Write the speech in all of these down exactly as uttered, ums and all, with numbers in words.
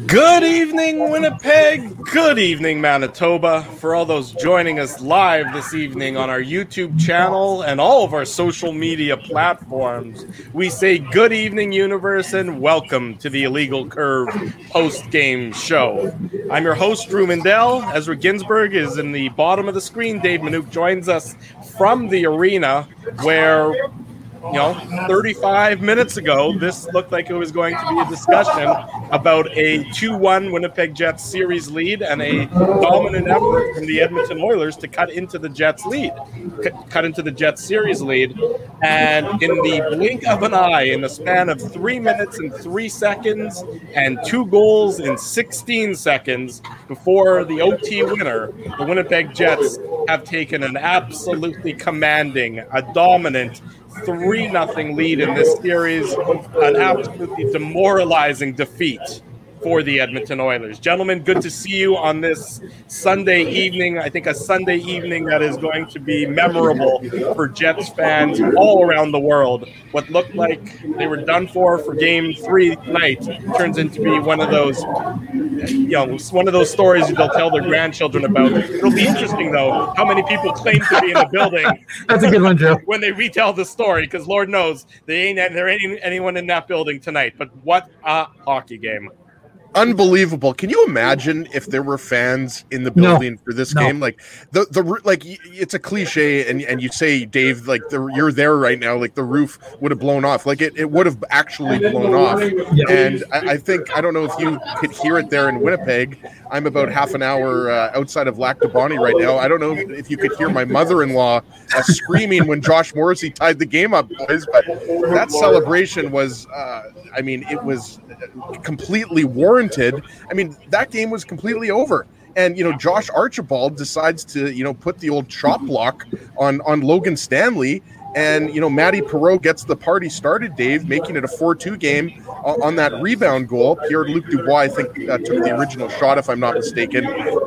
Good evening, Winnipeg. Good evening, Manitoba. For all those joining us live this evening on our YouTube channel and all of our social media platforms, we say good evening, universe, and welcome to the Illegal Curve post-game show. I'm your host, Drew Mindell. Ezra Ginsburg is in the bottom of the screen. Dave Manouk joins us from the arena where, you know, thirty-five minutes ago, this looked like it was going to be a discussion about a two one Winnipeg Jets series lead and a dominant effort from the Edmonton Oilers to cut into the Jets lead, cut into the Jets series lead. And in the blink of an eye, in the span of three minutes and three seconds and two goals in sixteen seconds before the O T winner, the Winnipeg Jets have taken an absolutely commanding, a dominant three nothing lead in this series, an absolutely demoralizing defeat for the Edmonton Oilers. Gentlemen, good to see you on this Sunday evening. I think a Sunday evening that is going to be memorable for Jets fans all around the world. What looked like they were done for for game three tonight turns into be one of those, you know, one of those stories they'll tell their grandchildren about. It'll be interesting, though, how many people claim to be in the building. That's a good one, Joe. When they retell the story, because Lord knows they ain't there ain't anyone in that building tonight. But what a hockey game! Unbelievable. Can you imagine if there were fans in the building no, for this no. game? Like the, the, like it's a cliche and, and you say, Dave, like the, you're there right now. Like the roof would have blown off. Like it, it would have actually blown off. Yeah. And I, I think, I don't know if you could hear it there in Winnipeg. I'm about half an hour uh, outside of Lac du Bonnet right now. I don't know if you could hear my mother-in-law uh, screaming when Josh Morrissey tied the game up, boys, but that celebration was, uh, I mean, it was completely warranted. I mean, that game was completely over. And, you know, Josh Archibald decides to, you know, put the old chop block on, on Logan Stanley. And, you know, Matty Perreault gets the party started, Dave, making it a four two game on that rebound goal. Pierre-Luc Dubois, I think, uh, took the original shot, if I'm not mistaken.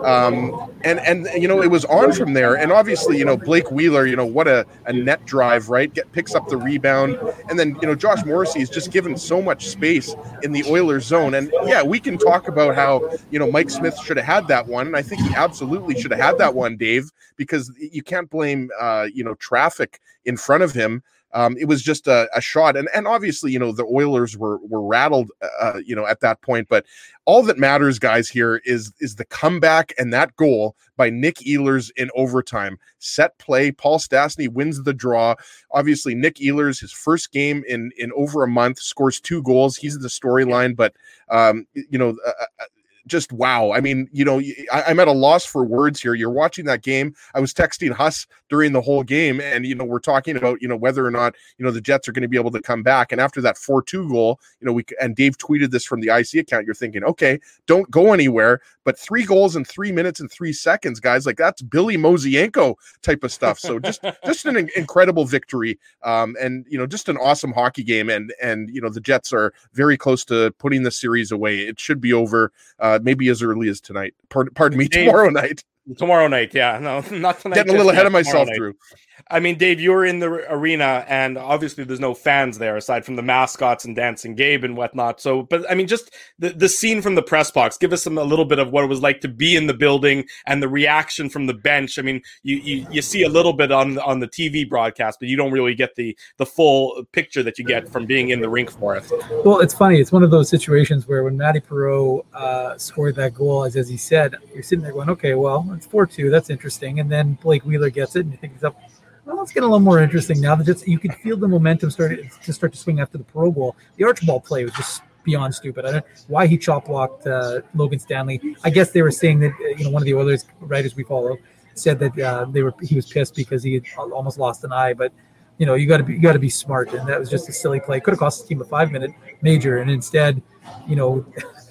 Um, and, and you know, it was on from there. And obviously, you know, Blake Wheeler, you know, what a, a net drive, right? Get, picks up the rebound. And then, you know, Josh Morrissey is just given so much space in the Oilers zone. And, yeah, we can talk about how, you know, Mike Smith should have had that one. And I think he absolutely should have had that one, Dave, because you can't blame, uh, you know, traffic in front of him. Um, it was just a, a shot. And, and obviously, you know, the Oilers were, were rattled, uh, you know, at that point, but all that matters, guys, here is, is the comeback and that goal by Nick Ehlers in overtime. Set play. Paul Stastny wins the draw. Obviously, Nick Ehlers, his first game in, in over a month, scores two goals. He's the storyline, but, um, you know, uh, just wow. I mean, you know, I, I'm at a loss for words here. You're watching that game. I was texting Huss during the whole game, and, you know, we're talking about, you know, whether or not, you know, the Jets are going to be able to come back. And after that four two goal, you know, we, and Dave tweeted this from the I C account, you're thinking, okay, don't go anywhere. But three goals in three minutes and three seconds, guys, like that's Billy Mosienko type of stuff. So just, just an incredible victory. Um, and, you know, just an awesome hockey game. And, and, you know, the Jets are very close to putting the series away. It should be over. Uh, maybe as early as tonight. Pardon, pardon me, Dave, tomorrow night. Tomorrow night, yeah. No, not tonight. Getting a little ahead of myself, Drew. I mean, Dave, you were in the arena, and obviously there's no fans there aside from the mascots and Dancing Gabe and whatnot. So, but I mean, just the, the scene from the press box, give us some, a little bit of what it was like to be in the building and the reaction from the bench. I mean, you you, you see a little bit on on the T V broadcast, but you don't really get the, the full picture that you get from being in the rink for it. Well, it's funny. It's one of those situations where when Matty Perreault uh, scored that goal, as, as he said, you're sitting there going, okay, well, it's four two. That's interesting. And then Blake Wheeler gets it, and you think he's up. Well, it's getting a little more interesting now. That just you could feel the momentum started to start to swing after the Perreault goal. The Archibald play was just beyond stupid. I don't know why he chop blocked uh, Logan Stanley. I guess they were saying that uh, you know one of the Oilers writers we follow said that uh, they were he was pissed because he had almost lost an eye. But you know you got to be you got to be smart, and that was just a silly play. Could have cost the team a five minute major, and instead, you know.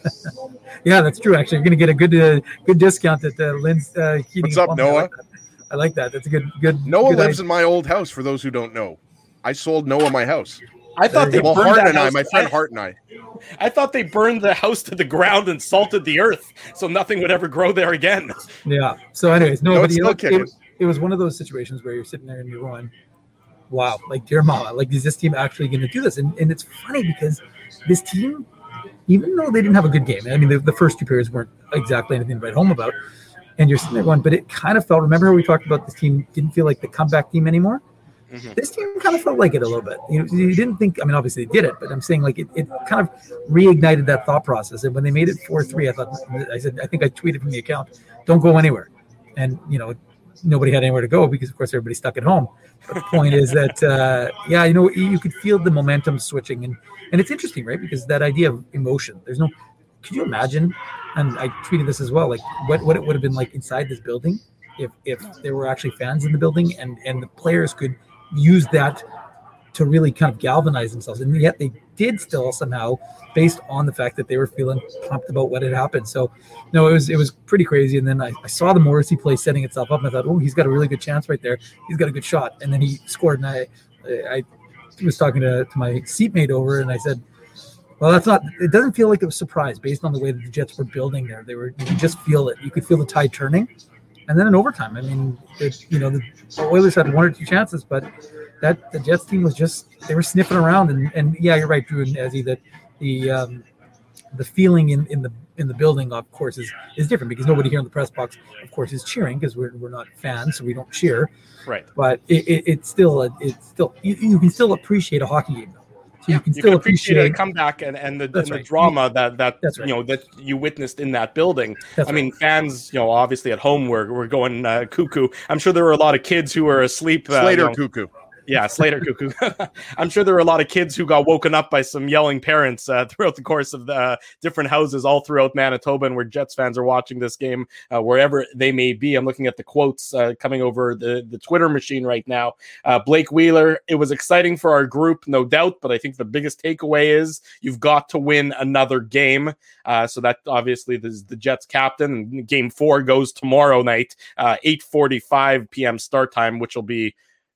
Yeah, that's true. Actually, you're going to get a good uh, good discount at uh, Lynn's. Uh, What's up, Noah? I like that. That's a good good. Noah good lives idea. in my old house. For those who don't know, I sold Noah my house. I thought they well, burned Hart that and house. I, my friend Hart and I. I thought they burned the house to the ground and salted the earth, so nothing would ever grow there again. Yeah. So, anyways, no, no but you know, it, it was one of those situations where you're sitting there and you're going, "Wow, like dear mama, like is this team actually going to do this?" And and it's funny because this team, even though they didn't have a good game. I mean, the, the first two periods weren't exactly anything to write home about. And you're sitting there going, but it kind of felt, remember how we talked about this team didn't feel like the comeback team anymore? Mm-hmm. This team kind of felt like it a little bit. You know, you didn't think, I mean, obviously they did it, but I'm saying like it, it kind of reignited that thought process. And when they made it four three, I thought, I said, I think I tweeted from the account, don't go anywhere. And, you know, nobody had anywhere to go because, of course, everybody's stuck at home. But the point is that, uh, yeah, you know, you could feel the momentum switching. And, and it's interesting, right? Because that idea of emotion, there's no, could you imagine, and I tweeted this as well, like what, what it would have been like inside this building if, if there were actually fans in the building and, and the players could use that to really kind of galvanize themselves. And yet they did still somehow, based on the fact that they were feeling pumped about what had happened. So, no, it was it was pretty crazy. And then I, I saw the Morrissey play setting itself up, and I thought, oh, he's got a really good chance right there. He's got a good shot. And then he scored, and I I was talking to, to my seatmate over, and I said, well, that's not – it doesn't feel like it was surprise based on the way that the Jets were building there. They were – you could just feel it. You could feel the tide turning. And then in overtime, I mean, it, you know, the Oilers had one or two chances, but that the Jets team was just – they were sniffing around. And, and yeah, you're right, Drew and Ezzy, that the um, the feeling in, in the in the building, of course, is, is different because nobody here in the press box, of course, is cheering because we're we're not fans, so we don't cheer. Right. But it, it, it's still – it's still you, you can still appreciate a hockey game. So yeah, you can you still can appreciate, appreciate a comeback and, and the, and the right. drama that that That's you right. know that you witnessed in that building. That's I mean, right. fans, you know, obviously at home were were going uh, cuckoo. I'm sure there were a lot of kids who were asleep. Uh, Slater you know, cuckoo. Yeah, Slater cuckoo. I'm sure there were a lot of kids who got woken up by some yelling parents uh, throughout the course of the uh, different houses all throughout Manitoba, and where Jets fans are watching this game, uh, wherever they may be. I'm looking at the quotes uh, coming over the, the Twitter machine right now. Uh, Blake Wheeler, it was exciting for our group, no doubt, but I think the biggest takeaway is you've got to win another game. Uh, so that obviously is the Jets captain, and game four goes tomorrow night, uh, eight forty-five p.m. start time, which will be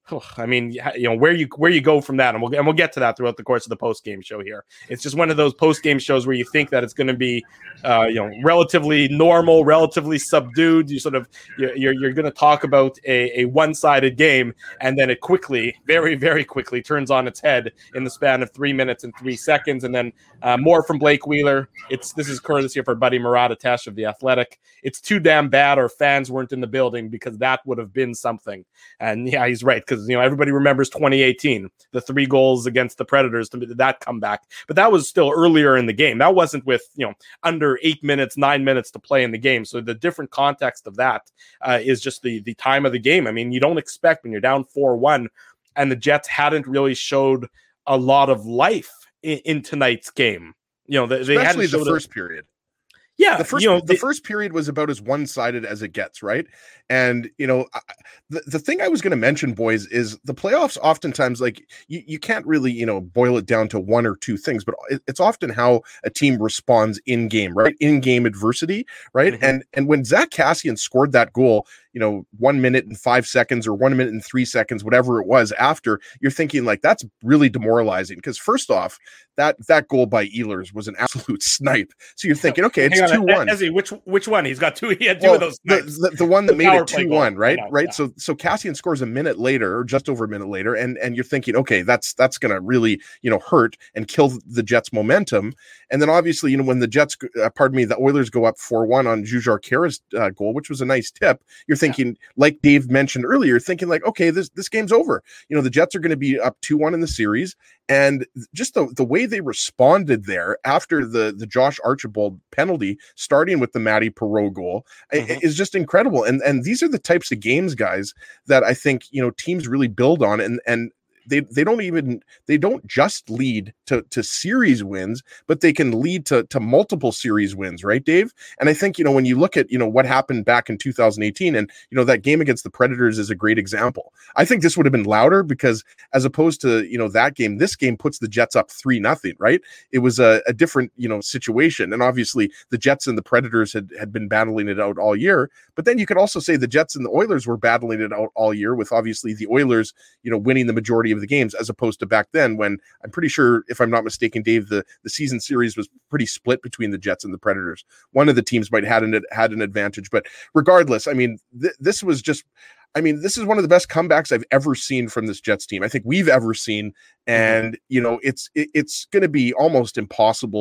I mean, you know, where you where you go from that, and we'll and we'll get to that throughout the course of the post game show here. It's just one of those post game shows where you think that it's going to be, uh, you know, relatively normal, relatively subdued. You sort of you're you're, you're going to talk about a, a one sided game, and then it quickly, very very quickly, turns on its head in the span of three minutes and three seconds, and then uh, more from Blake Wheeler. It's this is courtesy of our buddy Murat Atesh of The Athletic. It's too damn bad our fans weren't in the building because that would have been something. And yeah, he's right. Because, you know, everybody remembers twenty eighteen, the three goals against the Predators, to that comeback. But that was still earlier in the game. That wasn't with, you know, under eight minutes, nine minutes to play in the game. So the different context of that uh, is just the the time of the game. I mean, you don't expect when you're down four one and the Jets hadn't really showed a lot of life in, in tonight's game. You know, they, especially they hadn't the first a, period. Yeah, the first you know, the they, first period was about as one-sided as it gets, right? And you know, I, the the thing I was going to mention, boys, is the playoffs. Oftentimes, like you, you can't really you know boil it down to one or two things, but it, it's often how a team responds in game, right? In game adversity, right? Mm-hmm. And and when Zach Kassian scored that goal, you know, one minute and five seconds or one minute and three seconds, whatever it was after, you're thinking like that's really demoralizing because first off, that that goal by Ehlers was an absolute snipe. So you're thinking, okay, it's two one. Which which one? He's got two. He had two well, of those. The, the, the one that the made it two one, right? Know, right. Yeah. So so Kassian scores a minute later, or just over a minute later, and and you're thinking, okay, that's that's going to really you know hurt and kill the Jets' momentum. And then obviously, you know, when the Jets, uh, pardon me, the Oilers go up four one on Jujhar Khaira's uh, goal, which was a nice tip. You're thinking, yeah. like Dave mentioned earlier, thinking like, okay, this this game's over. You know, the Jets are going to be up two one in the series. And just the, the way they responded there after the, the Josh Archibald penalty, starting with the Matty Perreault goal, mm-hmm. is just incredible. And and these are the types of games, guys, that I think, you know, teams really build on. And and they they don't even they don't just lead to to series wins, but they can lead to to multiple series wins, right, Dave? And I think, you know, when you look at, you know, what happened back in two thousand eighteen, and you know that game against the Predators is a great example. I think this would have been louder because as opposed to, you know, that game, this game puts the Jets up three nothing, right? It was a, a different, you know, situation. And obviously the Jets and the Predators had had been battling it out all year. But then you could also say the Jets and the Oilers were battling it out all year, with obviously the Oilers, you know, winning the majority of the games, as opposed to back then when I'm pretty sure, if I'm not mistaken, Dave, the, the season series was pretty split between the Jets and the Predators. One of the teams might have had an, had an advantage, but regardless, I mean, th- this was just, I mean, this is one of the best comebacks I've ever seen from this Jets team. I think we've ever seen. And, you know, it's, it, it's going to be almost impossible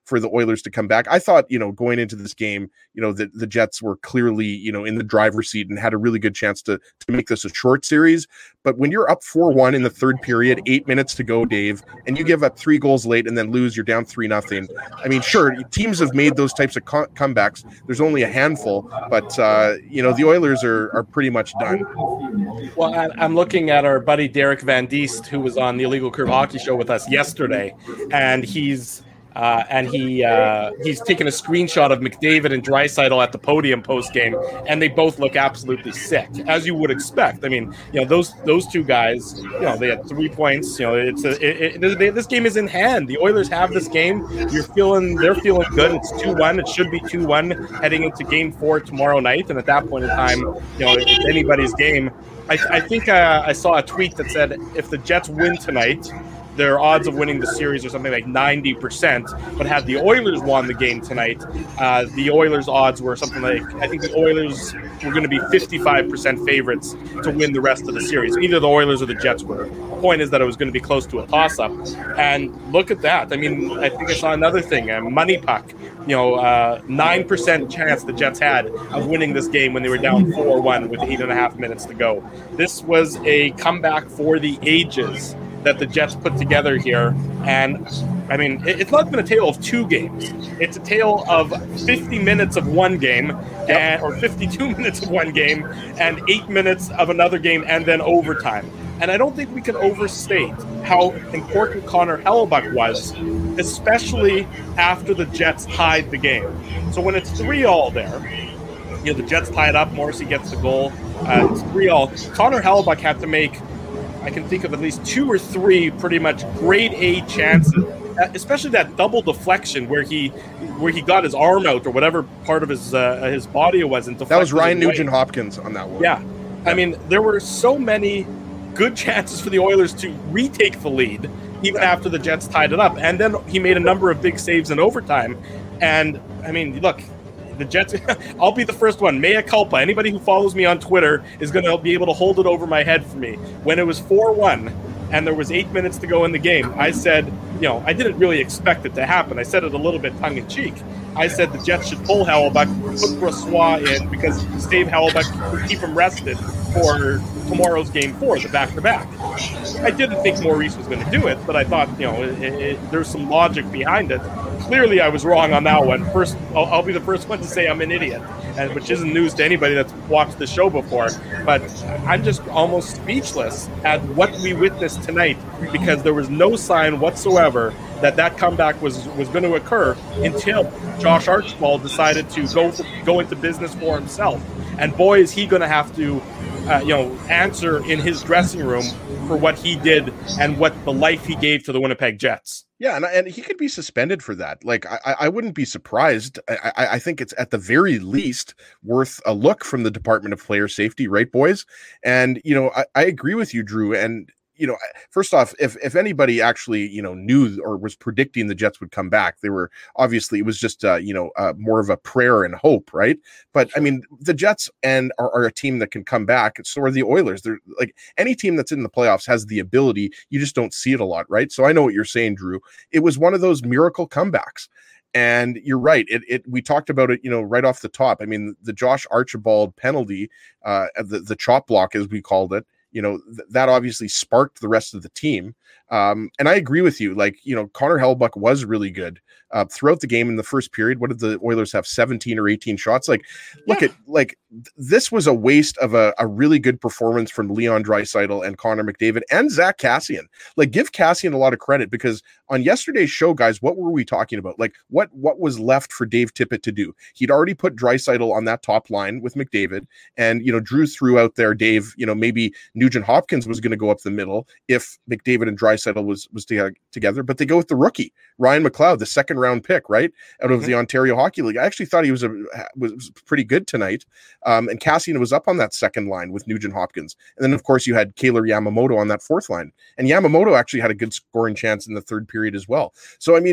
for the Oilers to come back. I thought, you know, going into this game, you know, the, the Jets were clearly, you know, in the driver's seat and had a really good chance to, to make this a short series. But when you're up four one in the third period, eight minutes to go, Dave, and you give up three goals late and then lose, you're down three nothing. I mean, sure, teams have made those types of co- comebacks. There's only a handful, but, uh, you know, the Oilers are, are pretty much done. Well, I'm looking at our buddy Derek Van Diest, who was on the Illegal Curve Hockey Show with us yesterday, and he's uh, and he uh, he's taken a screenshot of McDavid and Draisaitl at the podium post game, and they both look absolutely sick, as you would expect. I mean, you know, those those two guys, you know, they had three points. You know, it's a, it, it, this game is in hand. The Oilers have this game. You're feeling they're feeling good. It's two one. It should be two one heading into Game Four tomorrow night, and at that point in time, you know, it's anybody's game. I, I think uh, I saw a tweet that said if the Jets win tonight, their odds of winning the series are something like ninety percent. But had the Oilers won the game tonight, uh, the Oilers' odds were something like, I think the Oilers were going to be fifty-five percent favorites to win the rest of the series. Either the Oilers or the Jets were. The point is that it was going to be close to a toss-up. And look at that. I mean, I think I saw another thing, a money puck. You know, uh, nine percent chance the Jets had of winning this game when they were down four one with eight and a half minutes to go. This was a comeback for the ages that the Jets put together here. And, I mean, it's not been a tale of two games. It's a tale of fifty minutes of one game, and, or fifty-two minutes of one game, and eight minutes of another game, and then overtime. And I don't think we can overstate how important Connor Hellebuyck was, especially after the Jets tied the game. So when it's three all there, you know, the Jets tie it up, Morrissey gets the goal, uh, it's three all. Connor Hellebuyck had to make, I can think of at least two or three pretty much grade A chances, especially that double deflection where he where he got his arm out or whatever part of his uh, his body it was. And that was Ryan Nugent Hopkins on that one. Yeah. I mean, there were so many good chances for the Oilers to retake the lead even after the Jets tied it up. And then he made a number of big saves in overtime. And, I mean, look, the Jets, I'll be the first one. Mea culpa. Anybody who follows me on Twitter is going to be able to hold it over my head for me. When it was four one and there was eight minutes to go in the game, I said, you know, I didn't really expect it to happen. I said it a little bit tongue-in-cheek. I said the Jets should pull Hellebuyck, put Brossoit in, because Steve Hellebuyck would keep him rested for tomorrow's game four, the back-to-back. I didn't think Maurice was going to do it, but I thought, you know, it, it, there's some logic behind it. Clearly, I was wrong on that one. First, I'll, I'll be the first one to say I'm an idiot, and which isn't news to anybody that's watched the show before. But I'm just almost speechless at what we witnessed tonight, because there was no sign whatsoever that that comeback was, was going to occur until Josh Archibald decided to go for, go into business for himself. And boy, is he going to have to, uh, you know, answer in his dressing room for what he did and what the life he gave to the Winnipeg Jets. Yeah, and, and he could be suspended for that. Like, I, I wouldn't be surprised. I, I think it's at the very least worth a look from the Department of Player Safety, right, boys? And, you know, I, I agree with you, Drew. And, you know, first off, if if anybody actually, you know, knew or was predicting the Jets would come back, they were obviously, it was just, uh, you know, uh, more of a prayer and hope, right? But I mean, the Jets and are, are a team that can come back. So are the Oilers. They're like, any team that's in the playoffs has the ability. You just don't see it a lot, right? So I know what you're saying, Drew. It was one of those miracle comebacks. And you're right. It, it we talked about it, you know, right off the top. I mean, the Josh Archibald penalty, uh, the the chop block, as we called it, you know, th- that obviously sparked the rest of the team. Um, and I agree with you. Like, you know, Connor Hellebuyck was really good uh, throughout the game in the first period. What did the Oilers have? seventeen or eighteen shots? Like, look yeah. at, like, th- this was a waste of a, a really good performance from Leon Draisaitl and Connor McDavid and Zach Kassian. Like, give Kassian a lot of credit, because on yesterday's show, guys, what were we talking about? Like, what, what was left for Dave Tippett to do? He'd already put Draisaitl on that top line with McDavid, and, you know, Drew threw out there, Dave, you know, maybe Nugent Hopkins was going to go up the middle if McDavid and Draisaitl was was to, together, but they go with the rookie Ryan McLeod, the second round pick, right, out of mm-hmm. the Ontario Hockey League. I actually thought he was a was, was pretty good tonight, um, and Kassian was up on that second line with Nugent Hopkins, and then of course you had Kaylor Yamamoto on that fourth line, and Yamamoto actually had a good scoring chance in the third period as well. So I mean,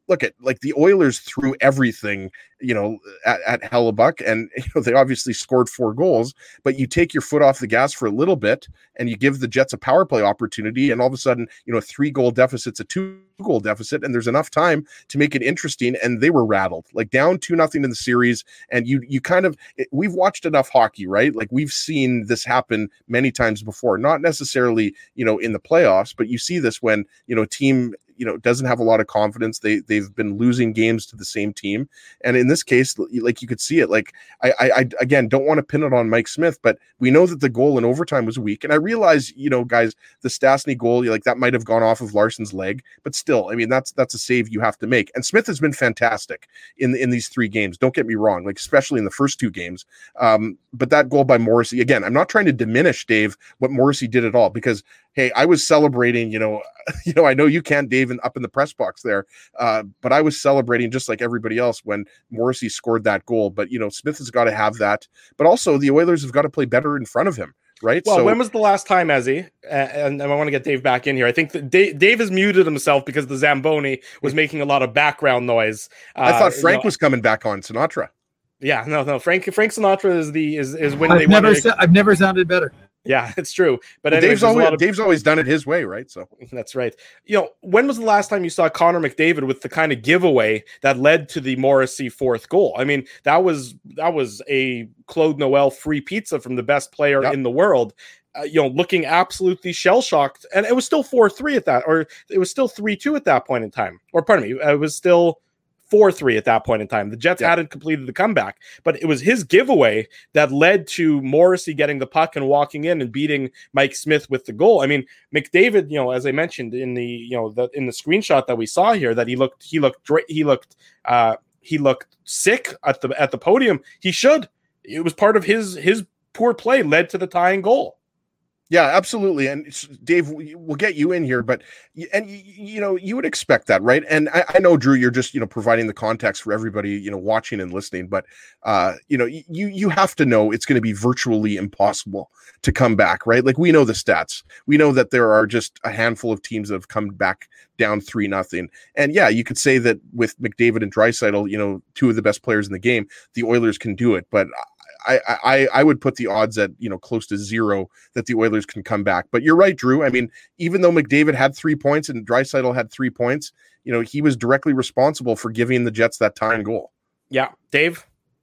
look at like the Oilers threw everything, you know, at, at Hellebuck, and you know they obviously scored four goals. But you take your foot off the gas for a little bit, and you give the Jets a power play opportunity, and all of a sudden, you know, three goal deficit's a two goal deficit, and there's enough time to make it interesting. And they were rattled, like down two nothing in the series, and you you kind of we've watched enough hockey, right? Like we've seen this happen many times before, not necessarily, you know, in the playoffs, but you see this when, you know, a team, you know, doesn't have a lot of confidence. They they've been losing games to the same team, and in this case, like you could see it. Like I, I, I again don't want to pin it on Mike Smith, but we know that the goal in overtime was weak, and I realize, you know, guys, the Stastny goal, like that might have gone off of Larson's leg, but still, I mean, that's that's a save you have to make. And Smith has been fantastic in in these three games. Don't get me wrong, like especially in the first two games. Um, but that goal by Morrissey, again, I'm not trying to diminish, Dave, what Morrissey did at all, because hey, I was celebrating, you know, you know, I know you can't, Dave, and up in the press box there, uh, but I was celebrating just like everybody else when Morrissey scored that goal. But, you know, Smith has got to have that. But also the Oilers have got to play better in front of him, right? Well, so, when was the last time, Ezzy? And, and I want to get Dave back in here. I think that Dave, Dave has muted himself because the Zamboni was making a lot of background noise. Uh, I thought Frank you know, was coming back on Sinatra. Yeah, no, no. Frank Frank Sinatra is the is, is when I've they never wanted to, sa- I've never sounded better. Yeah, it's true. But well, anyways, Dave's always of, Dave's always done it his way, right? So that's right. You know, when was the last time you saw Connor McDavid with the kind of giveaway that led to the Morrissey fourth goal? I mean, that was that was a Claude Noel free pizza from the best player yep. in the world. Uh, you know, looking absolutely shell shocked, and it was still four three at that, or it was still three two at that point in time. Or pardon me, it was still four three at that point in time. The Jets yeah. hadn't completed the comeback, but it was his giveaway that led to Morrissey getting the puck and walking in and beating Mike Smith with the goal. I mean, McDavid, you know, as I mentioned in the, you know, the, in the screenshot that we saw here, that he looked, he looked, he looked, uh, he looked sick at the, at the podium. He should. It was part of his, his poor play led to the tying goal. Yeah, absolutely. And Dave, we'll get you in here, but, and you know, you would expect that, right? And I, I know, Drew, you're just, you know, providing the context for everybody, you know, watching and listening, but, uh, you know, you, you have to know it's going to be virtually impossible to come back, right? Like we know the stats. We know that there are just a handful of teams that have come back down three nothing. And yeah, you could say that with McDavid and Draisaitl, you know, two of the best players in the game, the Oilers can do it, but I, I I would put the odds at, you know, close to zero that the Oilers can come back. But you're right, Drew. I mean, even though McDavid had three points and Draisaitl had three points, you know, he was directly responsible for giving the Jets that tying goal. Yeah. Dave?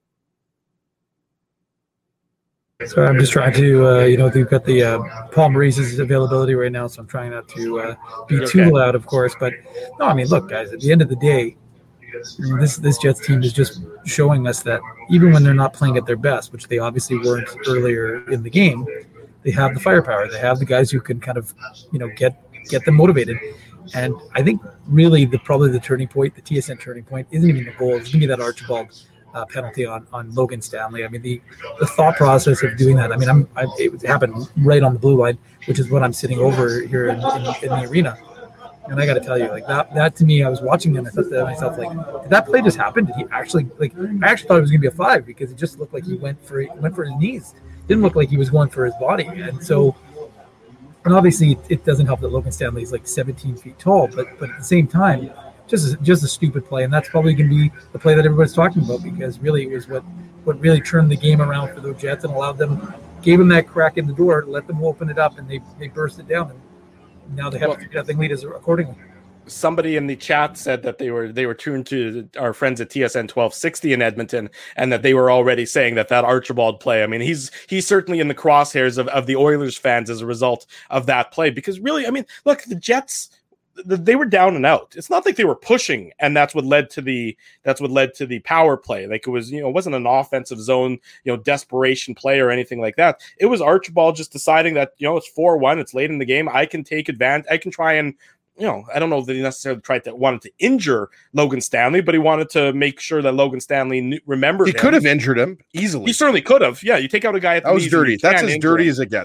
So I'm just trying to, uh, you know, we've got the uh, Paul Maurice's availability right now, so I'm trying not to uh, be okay. too loud, of course. But no, I mean, look, guys, at the end of the day, this this Jets team is just showing us that even when they're not playing at their best, which they obviously weren't earlier in the game, they have the firepower. They have the guys who can kind of, you know, get get them motivated. And I think really the probably the turning point, the T S N turning point, isn't even the goal. It's going to be that Archibald uh, penalty on, on Logan Stanley. I mean, the, the thought process of doing that. I mean, I'm I, it happened right on the blue line, which is what I'm sitting over here in, in, in the arena. And I got to tell you, like that, that to me, I was watching him and I thought to myself, like, did that play just happen? Did he actually, like, I actually thought it was going to be a five because it just looked like he went for went for his knees. Didn't look like he was going for his body. And so, and obviously it doesn't help that Logan Stanley is like seventeen feet tall, but but at the same time, just a, just a stupid play. And that's probably going to be the play that everybody's talking about because really it was what, what really turned the game around for the Jets and allowed them, gave them that crack in the door, let them open it up, and they, they burst it down. And, now they have well, nothing lead us accordingly. Somebody in the chat said that they were they were tuned to our friends at T S N twelve sixty in Edmonton, and that they were already saying that that Archibald play. I mean, he's he's certainly in the crosshairs of, of the Oilers fans as a result of that play. Because really, I mean, look, the Jets, they were down and out. It's not like they were pushing, and that's what led to the that's what led to the power play. Like it was, you know, it wasn't an offensive zone, you know, desperation play or anything like that. It was Archibald just deciding that, you know, it's four one, it's late in the game. I can take advantage. I can try and, you know, I don't know that he necessarily tried to wanted to injure Logan Stanley, but he wanted to make sure that Logan Stanley knew, remembered He him. could have injured him easily. He certainly could have. Yeah, you take out a guy at the that was dirty. That's as dirty him. as it gets.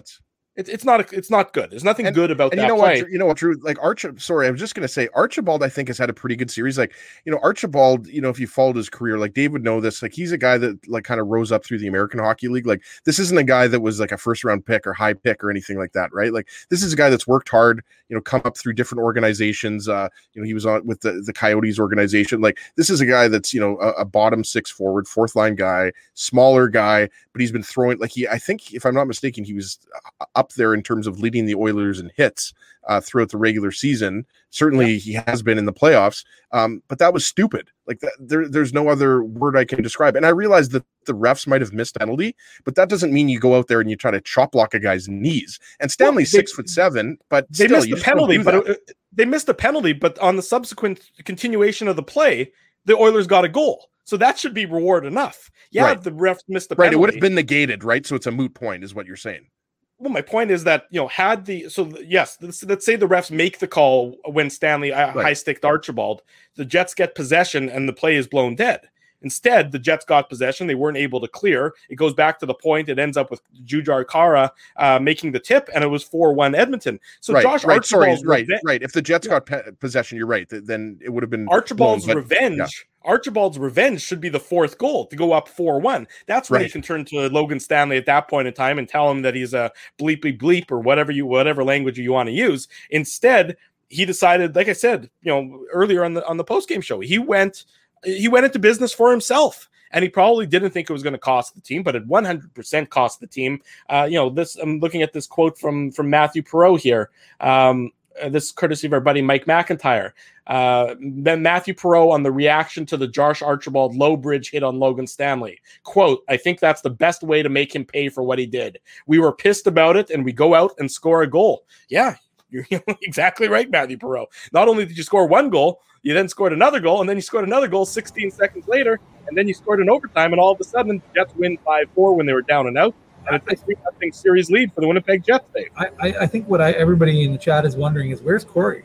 It's it's not it's not good. There's nothing and, good about and that you know play. What, you know what, Drew? Like Arch, sorry, I was just going to say Archibald. I think has had a pretty good series. Like you know, Archibald. You know, if you followed his career, like Dave would know this. Like he's a guy that like kind of rose up through the American Hockey League. Like this isn't a guy that was like a first round pick or high pick or anything like that, right? Like this is a guy that's worked hard. You know, come up through different organizations. Uh, you know, he was on with the the Coyotes organization. Like this is a guy that's you know a, a bottom six forward, fourth line guy, smaller guy, but he's been throwing like he. I think if I'm not mistaken, he was up there in terms of leading the Oilers in hits uh, throughout the regular season. Certainly, yeah. He has been in the playoffs, um, but that was stupid. Like that, there, there's no other word I can describe. And I realize that the refs might have missed a penalty, but that doesn't mean you go out there and you try to chop block a guy's knees. And Stanley's well, they, six foot seven, but they still, missed the penalty. But it, they missed the penalty. But on the subsequent continuation of the play, the Oilers got a goal. So that should be reward enough. Yeah, right. The refs missed the penalty. Right, it would have been negated, right? So it's a moot point, is what you're saying. Well, my point is that, you know, had the, so yes, let's, let's say the refs make the call when Stanley uh, right. high sticked Archibald, the Jets get possession and the play is blown dead. Instead, the Jets got possession. They weren't able to clear. It goes back to the point. It ends up with Jujhar Khaira uh, making the tip, and it was four one Edmonton. So right, Josh right, Archibald's sorry, reve- right, right. If the Jets got pe- possession, you're right. Then it would have been Archibald's blown, but, revenge. Yeah. Archibald's revenge should be the fourth goal to go up four one. That's when right. you can turn to Logan Stanley at that point in time and tell him that he's a bleepy bleep or whatever you whatever language you want to use. Instead, he decided, like I said, you know, earlier on the on the post-game show, he went he went into business for himself. And he probably didn't think it was going to cost the team, but it one hundred percent cost the team. Uh, you know, this. I'm looking at this quote from from Matthew Perreault here. Um, uh, this is courtesy of our buddy Mike McIntyre. Uh, then Matthew Perreault on the reaction to the Josh Archibald low bridge hit on Logan Stanley. Quote, I think that's the best way to make him pay for what he did. We were pissed about it, and we go out and score a goal. Yeah, you're exactly right, Matthew Perreault. Not only did you score one goal, you then scored another goal, and then you scored another goal sixteen seconds later, and then you scored an overtime, and all of a sudden, the Jets win five four when they were down and out. And it's a three nothing series lead for the Winnipeg Jets, Dave. I, I think what I, everybody in the chat is wondering is, where's Corey?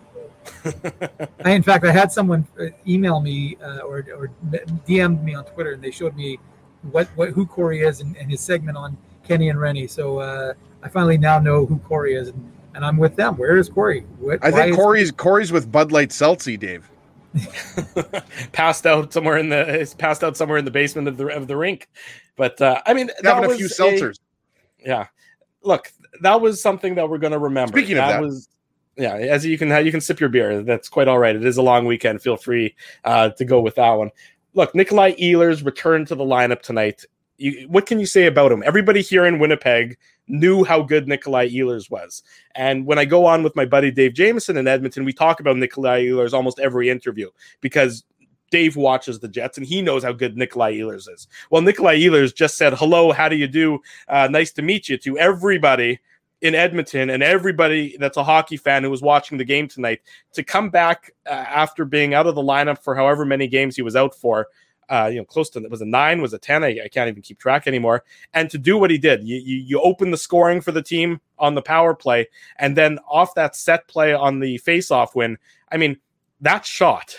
I, in fact, I had someone email me uh, or, or D M'd me on Twitter, and they showed me what, what who Corey is and, and his segment on Kenny and Rennie. So uh, I finally now know who Corey is, and, and I'm with them. Where is Corey? What, I think Corey's Corey's with Bud Light Seltzy, Dave. passed out somewhere in the it's passed out somewhere in the basement of the of the rink. But uh, I mean, having that was a few seltzers. A, yeah, look, that was something that we're going to remember. Speaking of that, that, was yeah. As you can you can sip your beer. That's quite all right. It is a long weekend. Feel free uh, to go with that one. Look, Nikolai Ehlers returned to the lineup tonight. You, what can you say about him? Everybody here in Winnipeg knew how good Nikolai Ehlers was. And when I go on with my buddy Dave Jameson in Edmonton, we talk about Nikolai Ehlers almost every interview because Dave watches the Jets and he knows how good Nikolai Ehlers is. Well, Nikolai Ehlers just said, hello, how do you do? Uh, nice to meet you to everybody in Edmonton and everybody that's a hockey fan who was watching the game tonight to come back uh, after being out of the lineup for however many games he was out for. Uh, you know, close to, was a nine, was a ten? I, I can't even keep track anymore. And to do what he did, you, you you open the scoring for the team on the power play, and then off that set play on the face-off win. I mean, that shot.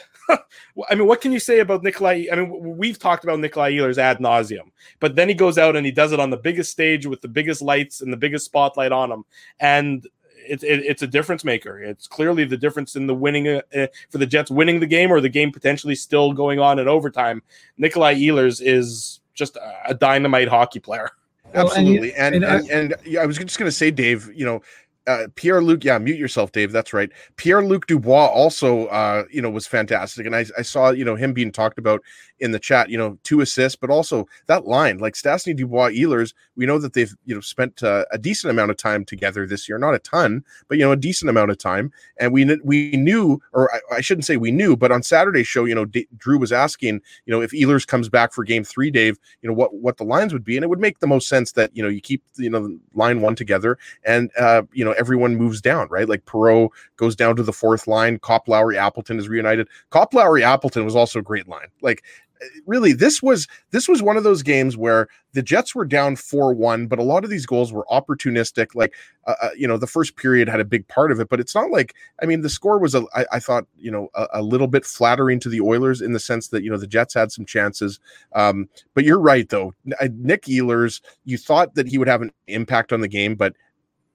I mean, what can you say about Nikolai? I mean, we've talked about Nikolai Ehlers ad nauseum, but then he goes out and he does it on the biggest stage with the biggest lights and the biggest spotlight on him, and It, it, it's a difference maker. It's clearly the difference in the winning uh, uh, for the Jets winning the game or the game potentially still going on in overtime. Nikolai Ehlers is just a, a dynamite hockey player. Absolutely. Well, and, and, and, and, and, and yeah, I was just going to say, Dave, you know, Uh, Pierre-Luc, yeah, mute yourself, Dave. That's right. Pierre-Luc Dubois also, uh, you know, was fantastic. And I, I saw, you know, him being talked about in the chat, you know, two assists, but also that line, like Stastny, Dubois, Ehlers, we know that they've, you know, spent uh, a decent amount of time together this year. Not a ton, but, you know, a decent amount of time. And we we knew, or I, I shouldn't say we knew, but on Saturday's show, you know, D- Drew was asking, you know, if Ehlers comes back for game three, Dave, you know, what, what the lines would be. And it would make the most sense that, you know, you keep, you know, line one together and, uh, you know, everyone moves down, right? Like Perreault goes down to the fourth line. Cop, Lowry, Appleton is reunited. Cop, Lowry, Appleton was also a great line. Like, really, this was this was one of those games where the Jets were down four one, but a lot of these goals were opportunistic. Like, uh, uh, you know, the first period had a big part of it, but it's not like, I mean, the score was, a, I, I thought, you know, a, a little bit flattering to the Oilers in the sense that, you know, the Jets had some chances. Um, but you're right, though. Nick Ehlers, you thought that he would have an impact on the game, but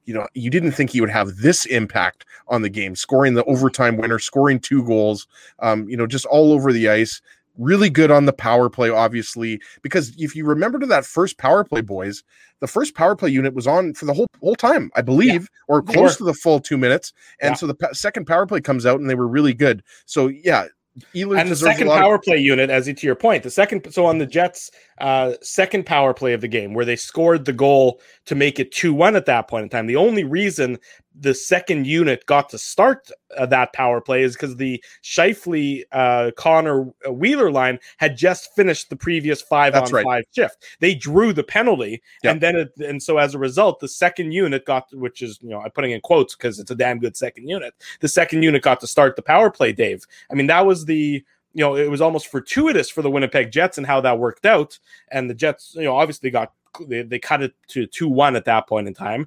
you know, you didn't think he would have this impact on the game, scoring the overtime winner, scoring two goals, um, you know, just all over the ice. Really good on the power play, obviously, because if you remember to that first power play, boys, the first power play unit was on for the whole whole time, I believe, yeah. or close to the full two minutes. And yeah. so the pa- second power play comes out and they were really good. So, yeah. Ehlers and the second power of- play unit, as to your point, the second, so on the Jets' uh, second power play of the game, where they scored the goal to make it two one at that point in time, the only reason the second unit got to start uh, that power play is because the Scheifele, uh, Connor uh, Wheeler line had just finished the previous five That's on right. five shift. They drew the penalty, yep. and then it, and so as a result, the second unit got, which is, you know, I'm putting in quotes because it's a damn good second unit. The second unit got to start the power play, Dave. I mean, that was the, you know, it was almost fortuitous for the Winnipeg Jets and how that worked out. And the Jets, you know, obviously got, they, they cut it to two one at that point in time.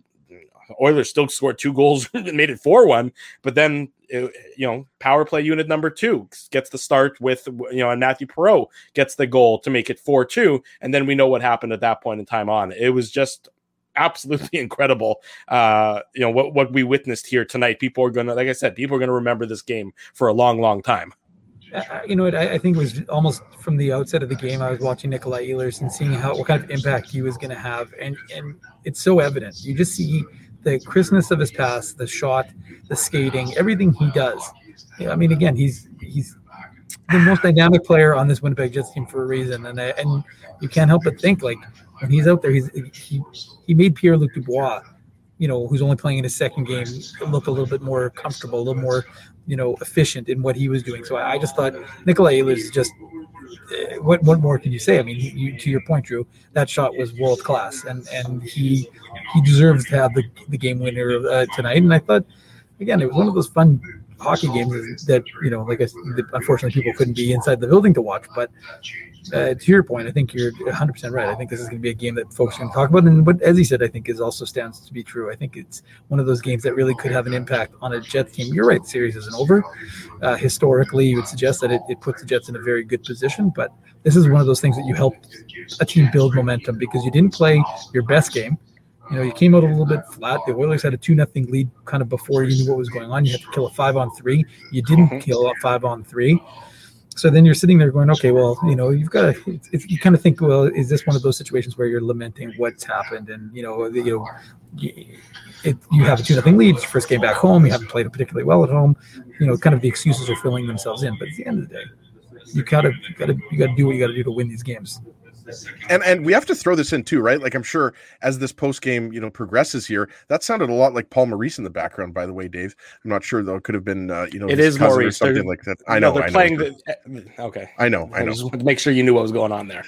Oilers still scored two goals and made it four one, but then, you know, power play unit number two gets the start with, you know, and Matthew Perreault gets the goal to make it four two, and then we know what happened at that point in time on. It was just absolutely incredible, uh, you know, what, what we witnessed here tonight. People are going to, like I said, people are going to remember this game for a long, long time. Uh, you know, I, I think it was almost from the outset of the game, I was watching Nikolai Ehlers and seeing how what kind of impact he was going to have, and and it's so evident. You just see the crispness of his pass, the shot, the skating, everything he does. Yeah, I mean, again, he's he's the most dynamic player on this Winnipeg Jets team for a reason, and I, and you can't help but think, like, when he's out there, he's he he made Pierre-Luc Dubois, you know, who's only playing in his second game, look a little bit more comfortable, a little more, you know, efficient in what he was doing. So I, I just thought Nikolai Ehlers is just uh, what what more can you say? I mean, you, to your point, Drew, that shot was world class, and and he he deserves to have the the game winner uh, tonight. And I thought, again, it was one of those fun hockey games that, you know, like I said, unfortunately people couldn't be inside the building to watch, but. Uh, to your point, I think you're one hundred percent right. I think this is going to be a game that folks are going to talk about. And what, as he said, I think is also stands to be true. I think it's one of those games that really could have an impact on a Jets team. You're right, the series isn't over. Uh, historically, you would suggest that it, it puts the Jets in a very good position. But this is one of those things that you help a team build momentum because you didn't play your best game. You know, you came out a little bit flat. The Oilers had a two nothing lead kind of before you knew what was going on. You had to kill a five on three. You didn't mm-hmm. kill a five on three. So then you're sitting there going, okay, well, you know, you've got to, if you kind of think, well, is this one of those situations where you're lamenting what's happened? And, you know, you know, it, you have a two nothing lead. It's your first game back home. You haven't played it particularly well at home. You know, kind of the excuses are filling themselves in. But at the end of the day, you gotta, you gotta, you gotta do what you gotta do to win these games. And and we have to throw this in too, right? Like, I'm sure as this post game, you know, progresses here, that sounded a lot like Paul Maurice in the background, by the way, Dave. I'm not sure though. It could have been, uh, you know, it is Maurice or something they're, like that. I know. No, they're I know. playing the. Okay. I know. I know. I just wanted to make sure you knew what was going on there.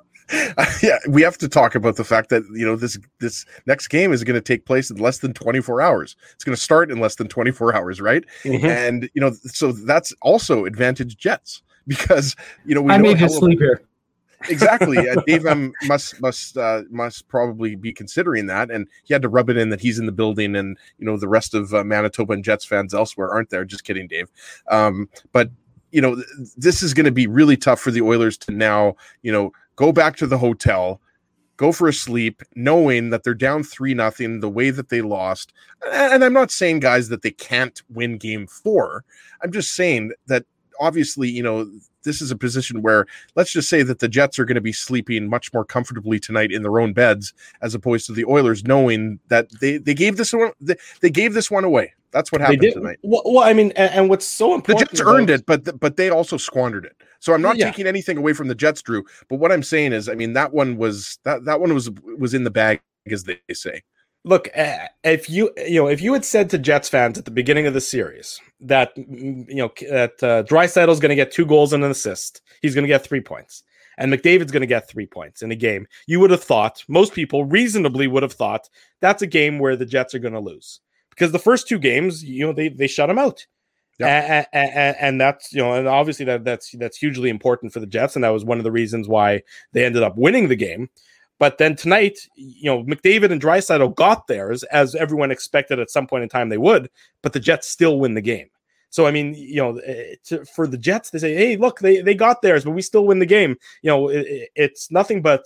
Uh, yeah, we have to talk about the fact that, you know, this this next game is going to take place in less than twenty-four hours. It's going to start in less than twenty-four hours, right? Mm-hmm. And you know, so that's also advantage Jets because, you know, we I know made you sleep here. Exactly. Uh, Dave M must must uh, must probably be considering that, and he had to rub it in that he's in the building, and you know the rest of uh, Manitoba and Jets fans elsewhere aren't there. Just kidding, Dave. Um, but you know th- this is going to be really tough for the Oilers to now, you know, go back to the hotel, go for a sleep, knowing that they're down three nothing the way that they lost. And I'm not saying, guys, that they can't win Game Four. I'm just saying that obviously, you know. This is a position where let's just say that the Jets are going to be sleeping much more comfortably tonight in their own beds, as opposed to the Oilers knowing that they, they gave this one they, they gave this one away. That's what happened tonight. Well, well, I mean, and, and what's so important, the Jets about, earned it, but the, but they also squandered it. So I'm not yeah. taking anything away from the Jets, Drew. But what I'm saying is, I mean, that one was that that one was was in the bag, as they say. Look, uh, if you you know if you had said to Jets fans at the beginning of the series that you know that uh, Draisaitl's going to get two goals and an assist, he's going to get three points, and McDavid's going to get three points in a game, you would have thought, most people reasonably would have thought, that's a game where the Jets are going to lose because the first two games, you know, they they shut them out. Yeah. And, and, and that's, you know, and obviously that that's that's hugely important for the Jets, and that was one of the reasons why they ended up winning the game. But then tonight, you know, McDavid and Draisaitl got theirs, as everyone expected at some point in time they would, but the Jets still win the game. So, I mean, you know, to, for the Jets, they say, hey, look, they, they got theirs, but we still win the game. You know, it, it's nothing but,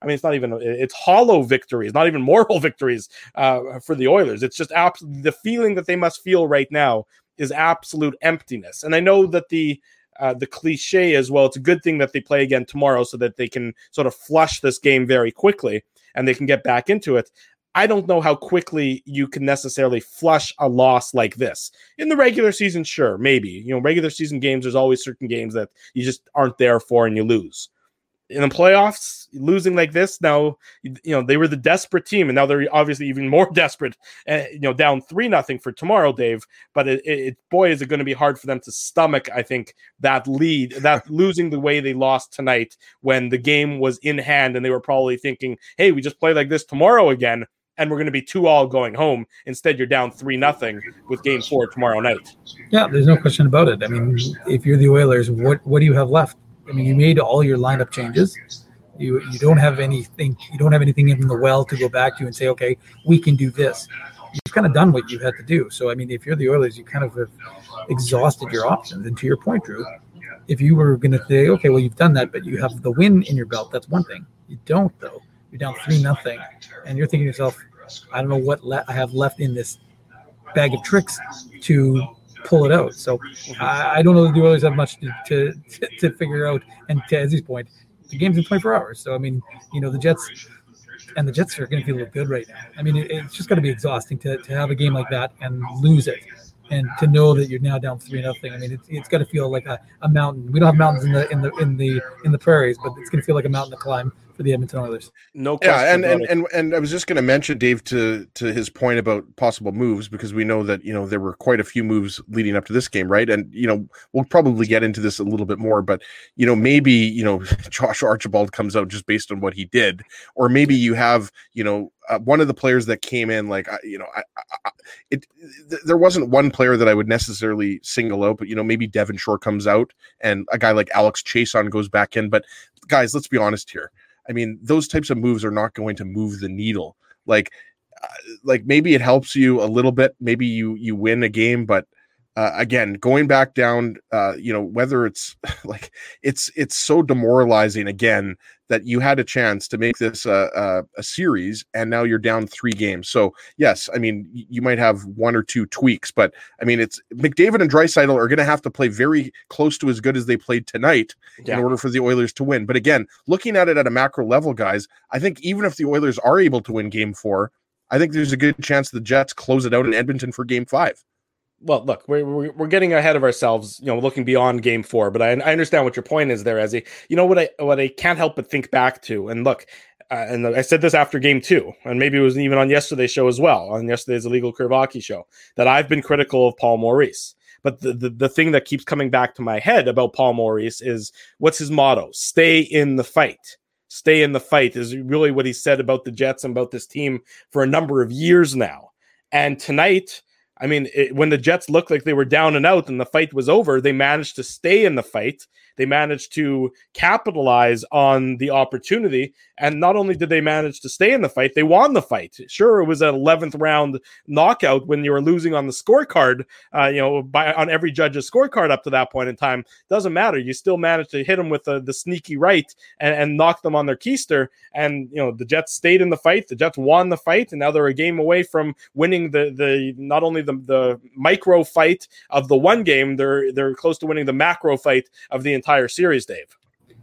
I mean, it's not even, it's hollow victories, not even moral victories uh, for the Oilers. It's just abs- the feeling that they must feel right now is absolute emptiness. And I know that the, Uh, the cliche as well, it's a good thing that they play again tomorrow so that they can sort of flush this game very quickly and they can get back into it. I don't know how quickly you can necessarily flush a loss like this. In the regular season, sure, maybe. You know, regular season games, there's always certain games that you just aren't there for and you lose. In the playoffs, losing like this, now, you know, they were the desperate team, and now they're obviously even more desperate, uh, you know, down three nothing for tomorrow, Dave. But it, it, boy, is it going to be hard for them to stomach, I think, that lead, that losing the way they lost tonight when the game was in hand, and they were probably thinking, hey, we just play like this tomorrow again, and we're going to be two all going home. Instead, you're down three nothing with game four tomorrow night. Yeah, there's no question about it. I mean, if you're the Oilers, what, what do you have left? I mean, you made all your lineup changes. You you don't have anything. You don't have anything in the well to go back to and say, okay, we can do this. You've kind of done what you had to do. So, I mean, if you're the Oilers, you kind of have exhausted your options. And to your point, Drew, if you were going to say, okay, well, you've done that, but you have the win in your belt, that's one thing. You don't, though. You're down three nothing, and you're thinking to yourself, I don't know what le- I have left in this bag of tricks to pull it out. So I, I don't know that the Oilers have much to, to, to figure out. And to Ezzy's point, the game's in twenty-four hours. So, I mean, you know, the Jets and the Jets are going to feel good right now. I mean, it, it's just going to be exhausting to, to have a game like that and lose it. And to know that you're now down three nothing. I mean, it's, it's got to feel like a, a mountain. We don't have mountains in the in the in the in the prairies, but it's going to feel like a mountain to climb for the Edmonton Oilers. No question. Yeah, and and, it. and and I was just going to mention, Dave, to to his point about possible moves, because we know that, you know, there were quite a few moves leading up to this game, right? And, you know, we'll probably get into this a little bit more, but, you know, maybe, you know, Josh Archibald comes out just based on what he did, or maybe you have, you know, uh, one of the players that came in, like, uh, you know, I, I, it th- there wasn't one player that I would necessarily single out, but, you know, maybe Devon Shore comes out and a guy like Alex Chason goes back in. But guys, let's be honest here. I mean, those types of moves are not going to move the needle. Like, uh, like maybe it helps you a little bit. Maybe you you win a game, but uh, again, going back down, uh, you know, whether it's like it's it's so demoralizing again that you had a chance to make this uh, uh, a series, and now you're down three games. So yes, I mean, you might have one or two tweaks, but I mean, it's McDavid and Draisaitl are going to have to play very close to as good as they played tonight yeah. in order for the Oilers to win. But again, looking at it at a macro level, guys, I think even if the Oilers are able to win Game Four, I think there's a good chance the Jets close it out in Edmonton for Game Five. Well, look, we're, we're getting ahead of ourselves, you know, looking beyond game four, but I, I understand what your point is there, Ezzy. You know what I what I can't help but think back to, and look, uh, and I said this after game two, and maybe it was even on yesterday's show as well, on yesterday's Illegal Curve Hockey show, that I've been critical of Paul Maurice. But the, the, the thing that keeps coming back to my head about Paul Maurice is, what's his motto? Stay in the fight. Stay in the fight is really what he said about the Jets and about this team for a number of years now. And tonight, I mean, it, when the Jets looked like they were down and out and the fight was over, they managed to stay in the fight. They managed to capitalize on the opportunity. And not only did they manage to stay in the fight, they won the fight. Sure, it was an eleventh round knockout when you were losing on the scorecard, uh, you know, by on every judge's scorecard up to that point in time. Doesn't matter. You still managed to hit them with the, the sneaky right and, and knock them on their keister. And, you know, the Jets stayed in the fight. The Jets won the fight. And now they're a game away from winning the, the not only the, the micro fight of the one game, they're, they're close to winning the macro fight of the entire series, Dave.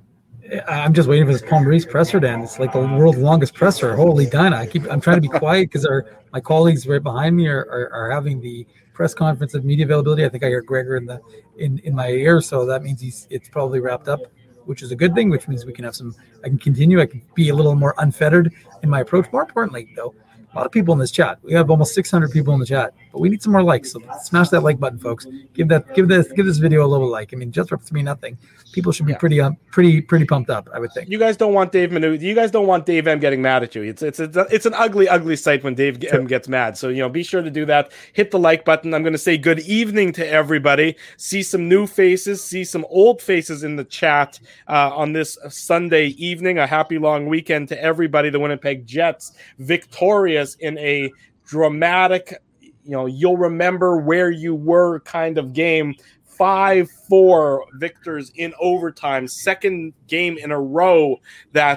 I'm just waiting for this Paul Maurice presser to end. It's like the world's longest presser. Holy Dinah. I keep I'm trying to be quiet because our my colleagues right behind me are, are, are having the press conference of media availability. I think I hear Gregor in the in, in my ear, so that means he's it's probably wrapped up, which is a good thing, which means we can have some I can continue. I can be a little more unfettered in my approach. More importantly, though, a lot of people in this chat. We have almost six hundred people in the chat, but we need some more likes. So smash that like button, folks. Give that, give this, give this video a little like. I mean, just for three nothing. People should be yeah. pretty, um, pretty, pretty pumped up. I would think. You guys don't want Dave Manu. You guys don't want Dave M getting mad at you. It's it's it's, a, it's an ugly, ugly sight when Dave sure. M gets mad. So you know, be sure to do that. Hit the like button. I'm going to say good evening to everybody. See some new faces. See some old faces in the chat uh, on this Sunday evening. A happy long weekend to everybody. The Winnipeg Jets victorious in a dramatic, you know, you'll remember where you were kind of game. five four victors in overtime, second game in a row that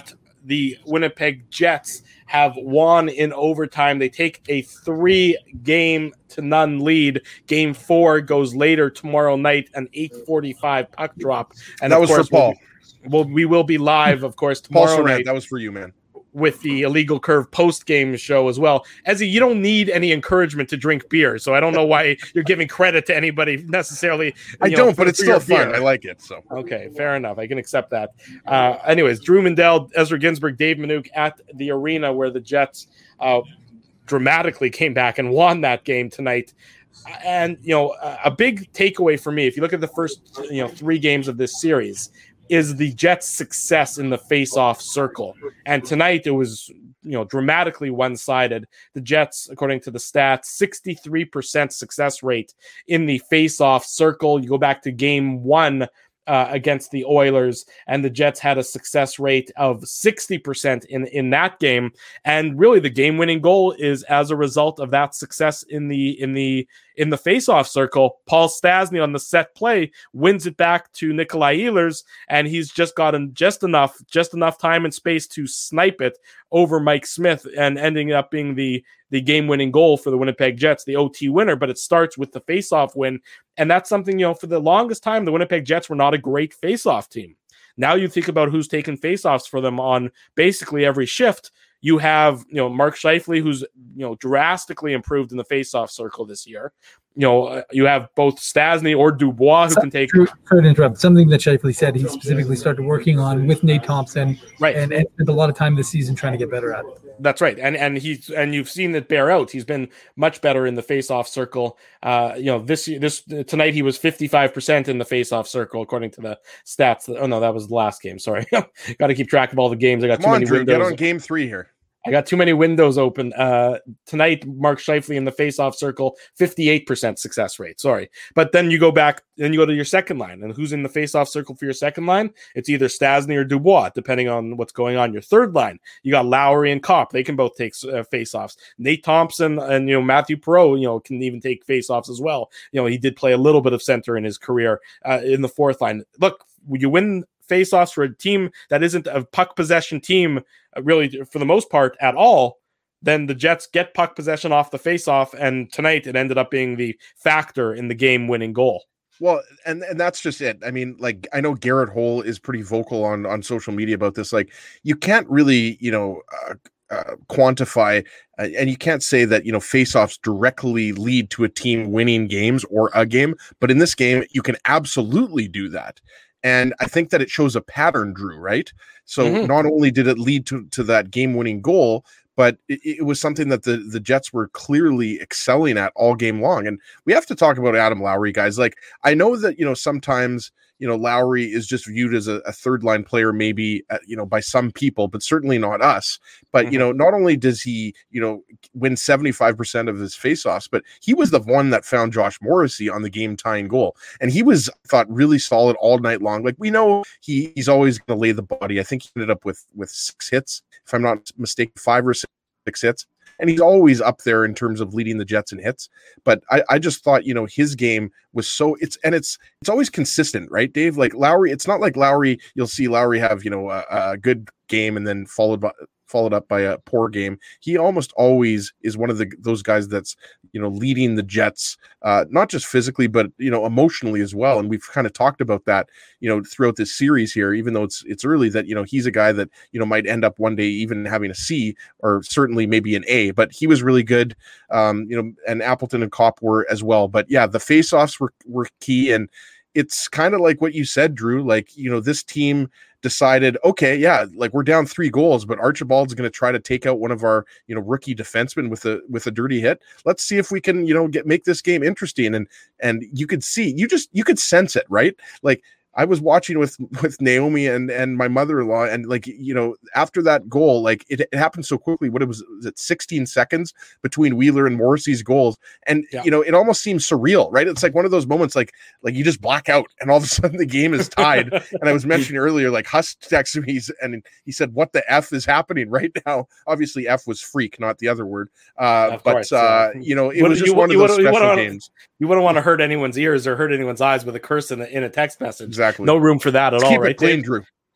the Winnipeg Jets have won in overtime. They take a three game to none lead. Game four goes later tomorrow night, an eight forty-five puck drop. And that was for Paul. We'll, we will be live, of course, tomorrow Paul night. That was for you, man. With the Illegal Curve post-game show as well. Ezzy, you don't need any encouragement to drink beer, so I don't know why you're giving credit to anybody necessarily. I know, don't, but it's still fun. Beer. I like it. So okay, fair enough. I can accept that. Uh, anyways, Drew Mandel, Ezra Ginsburg, Dave Minuk at the arena where the Jets uh, dramatically came back and won that game tonight. And, you know, a big takeaway for me, if you look at the first, you know, three games of this series, is the Jets' success in the face-off circle. And tonight it was, you know, dramatically one-sided. The Jets, according to the stats, sixty-three percent success rate in the face-off circle. You go back to game one uh, against the Oilers, and the Jets had a success rate of sixty percent in, in that game. And really the game-winning goal is as a result of that success in the in the in the face-off circle. Paul Stastny on the set play wins it back to Nikolai Ehlers, and he's just gotten just enough, just enough time and space to snipe it over Mike Smith, and ending up being the the game-winning goal for the Winnipeg Jets, the O T winner. But it starts with the face-off win, and that's something, you know, for the longest time, the Winnipeg Jets were not a great face-off team. Now you think about who's taking face-offs for them on basically every shift. You have, you know, Mark Scheifele, who's, you know, drastically improved in the face-off circle this year. You know, uh, you have both Stastny or Dubois who can take. Sorry to interrupt. Something that Scheifele said he specifically started working on with Nate Thompson, right, and, and spent a lot of time this season trying to get better at it. That's right, and and he's and you've seen it bear out. He's been much better in the face-off circle. Uh, you know, this this tonight he was fifty-five percent in the face-off circle according to the stats. Oh no, that was the last game. Sorry, got to keep track of all the games. I got Come too on, many Drew, windows. Get on game three here. I got too many windows open. Uh, tonight, Mark Scheifele in the face-off circle, fifty-eight percent success rate. Sorry. But then you go back, then you go to your second line. And who's in the face-off circle for your second line? It's either Stastny or Dubois, depending on what's going on. Your third line, you got Lowry and Kopp. They can both take uh, face-offs. Nate Thompson and, you know, Matthew Perreault, you know, can even take face-offs as well. You know, he did play a little bit of center in his career uh, in the fourth line. Look, you win face-offs for a team that isn't a puck possession team, uh, really, for the most part, at all, then the Jets get puck possession off the face-off, and tonight it ended up being the factor in the game-winning goal. Well, and, and that's just it. I mean, like, I know Garrett Hole is pretty vocal on, on social media about this. Like, you can't really, you know, uh, uh, quantify, uh, and you can't say that, you know, face-offs directly lead to a team winning games or a game. But in this game, you can absolutely do that. And I think that it shows a pattern, Drew, right? So mm-hmm. not only did it lead to, to that game-winning goal, but it, it was something that the, the Jets were clearly excelling at all game long. And we have to talk about Adam Lowry, guys. Like, I know that, you know, sometimes, you know, Lowry is just viewed as a, a third line player, maybe, uh, you know, by some people, but certainly not us. But, mm-hmm. you know, not only does he, you know, win seventy-five percent of his faceoffs, but he was the one that found Josh Morrissey on the game tying goal. And he was, I thought, really solid all night long. Like, we know he, he's always going to lay the body. I think he ended up with, with six hits, if I'm not mistaken, five or six. Six hits, and he's always up there in terms of leading the Jets in hits. But I, I just thought, you know, his game was so it's and it's it's always consistent, right, Dave? Like Lowry, it's not like Lowry. You'll see Lowry have, you know, a, a good game and then followed by followed up by a poor game. He almost always is one of the those guys that's, you know, leading the Jets, uh, not just physically, but, you know, emotionally as well. And we've kind of talked about that, you know, throughout this series here, even though it's it's early, that, you know, he's a guy that, you know, might end up one day even having a C or certainly maybe an A, but he was really good. Um, you know, and Appleton and Kopp were as well. But yeah, the faceoffs were were key. And it's kind of like what you said, Drew, like, you know, this team decided, okay, yeah, like we're down three goals, but Archibald's going to try to take out one of our, you know, rookie defensemen with a, with a dirty hit. Let's see if we can, you know, get, make this game interesting. And, and you could see, you just, you could sense it, right? Like, I was watching with, with Naomi and, and my mother-in-law, and like, you know, after that goal, like it, it happened so quickly. What it was, was it sixteen seconds between Wheeler and Morrissey's goals. And, yeah. you know, it almost seems surreal, right? It's like one of those moments, like, like you just black out and all of a sudden the game is tied. And I was mentioning earlier, like Huss texted me and he said, what the F is happening right now? Obviously F was freak, not the other word. Uh, but, course, uh, yeah. you know, it what, was just you, one you, of those you special wanna, games. You wouldn't want to hurt anyone's ears or hurt anyone's eyes with a curse in a, in a text message. Exactly. No room for that at Let's all, keep right? It clean, Drew.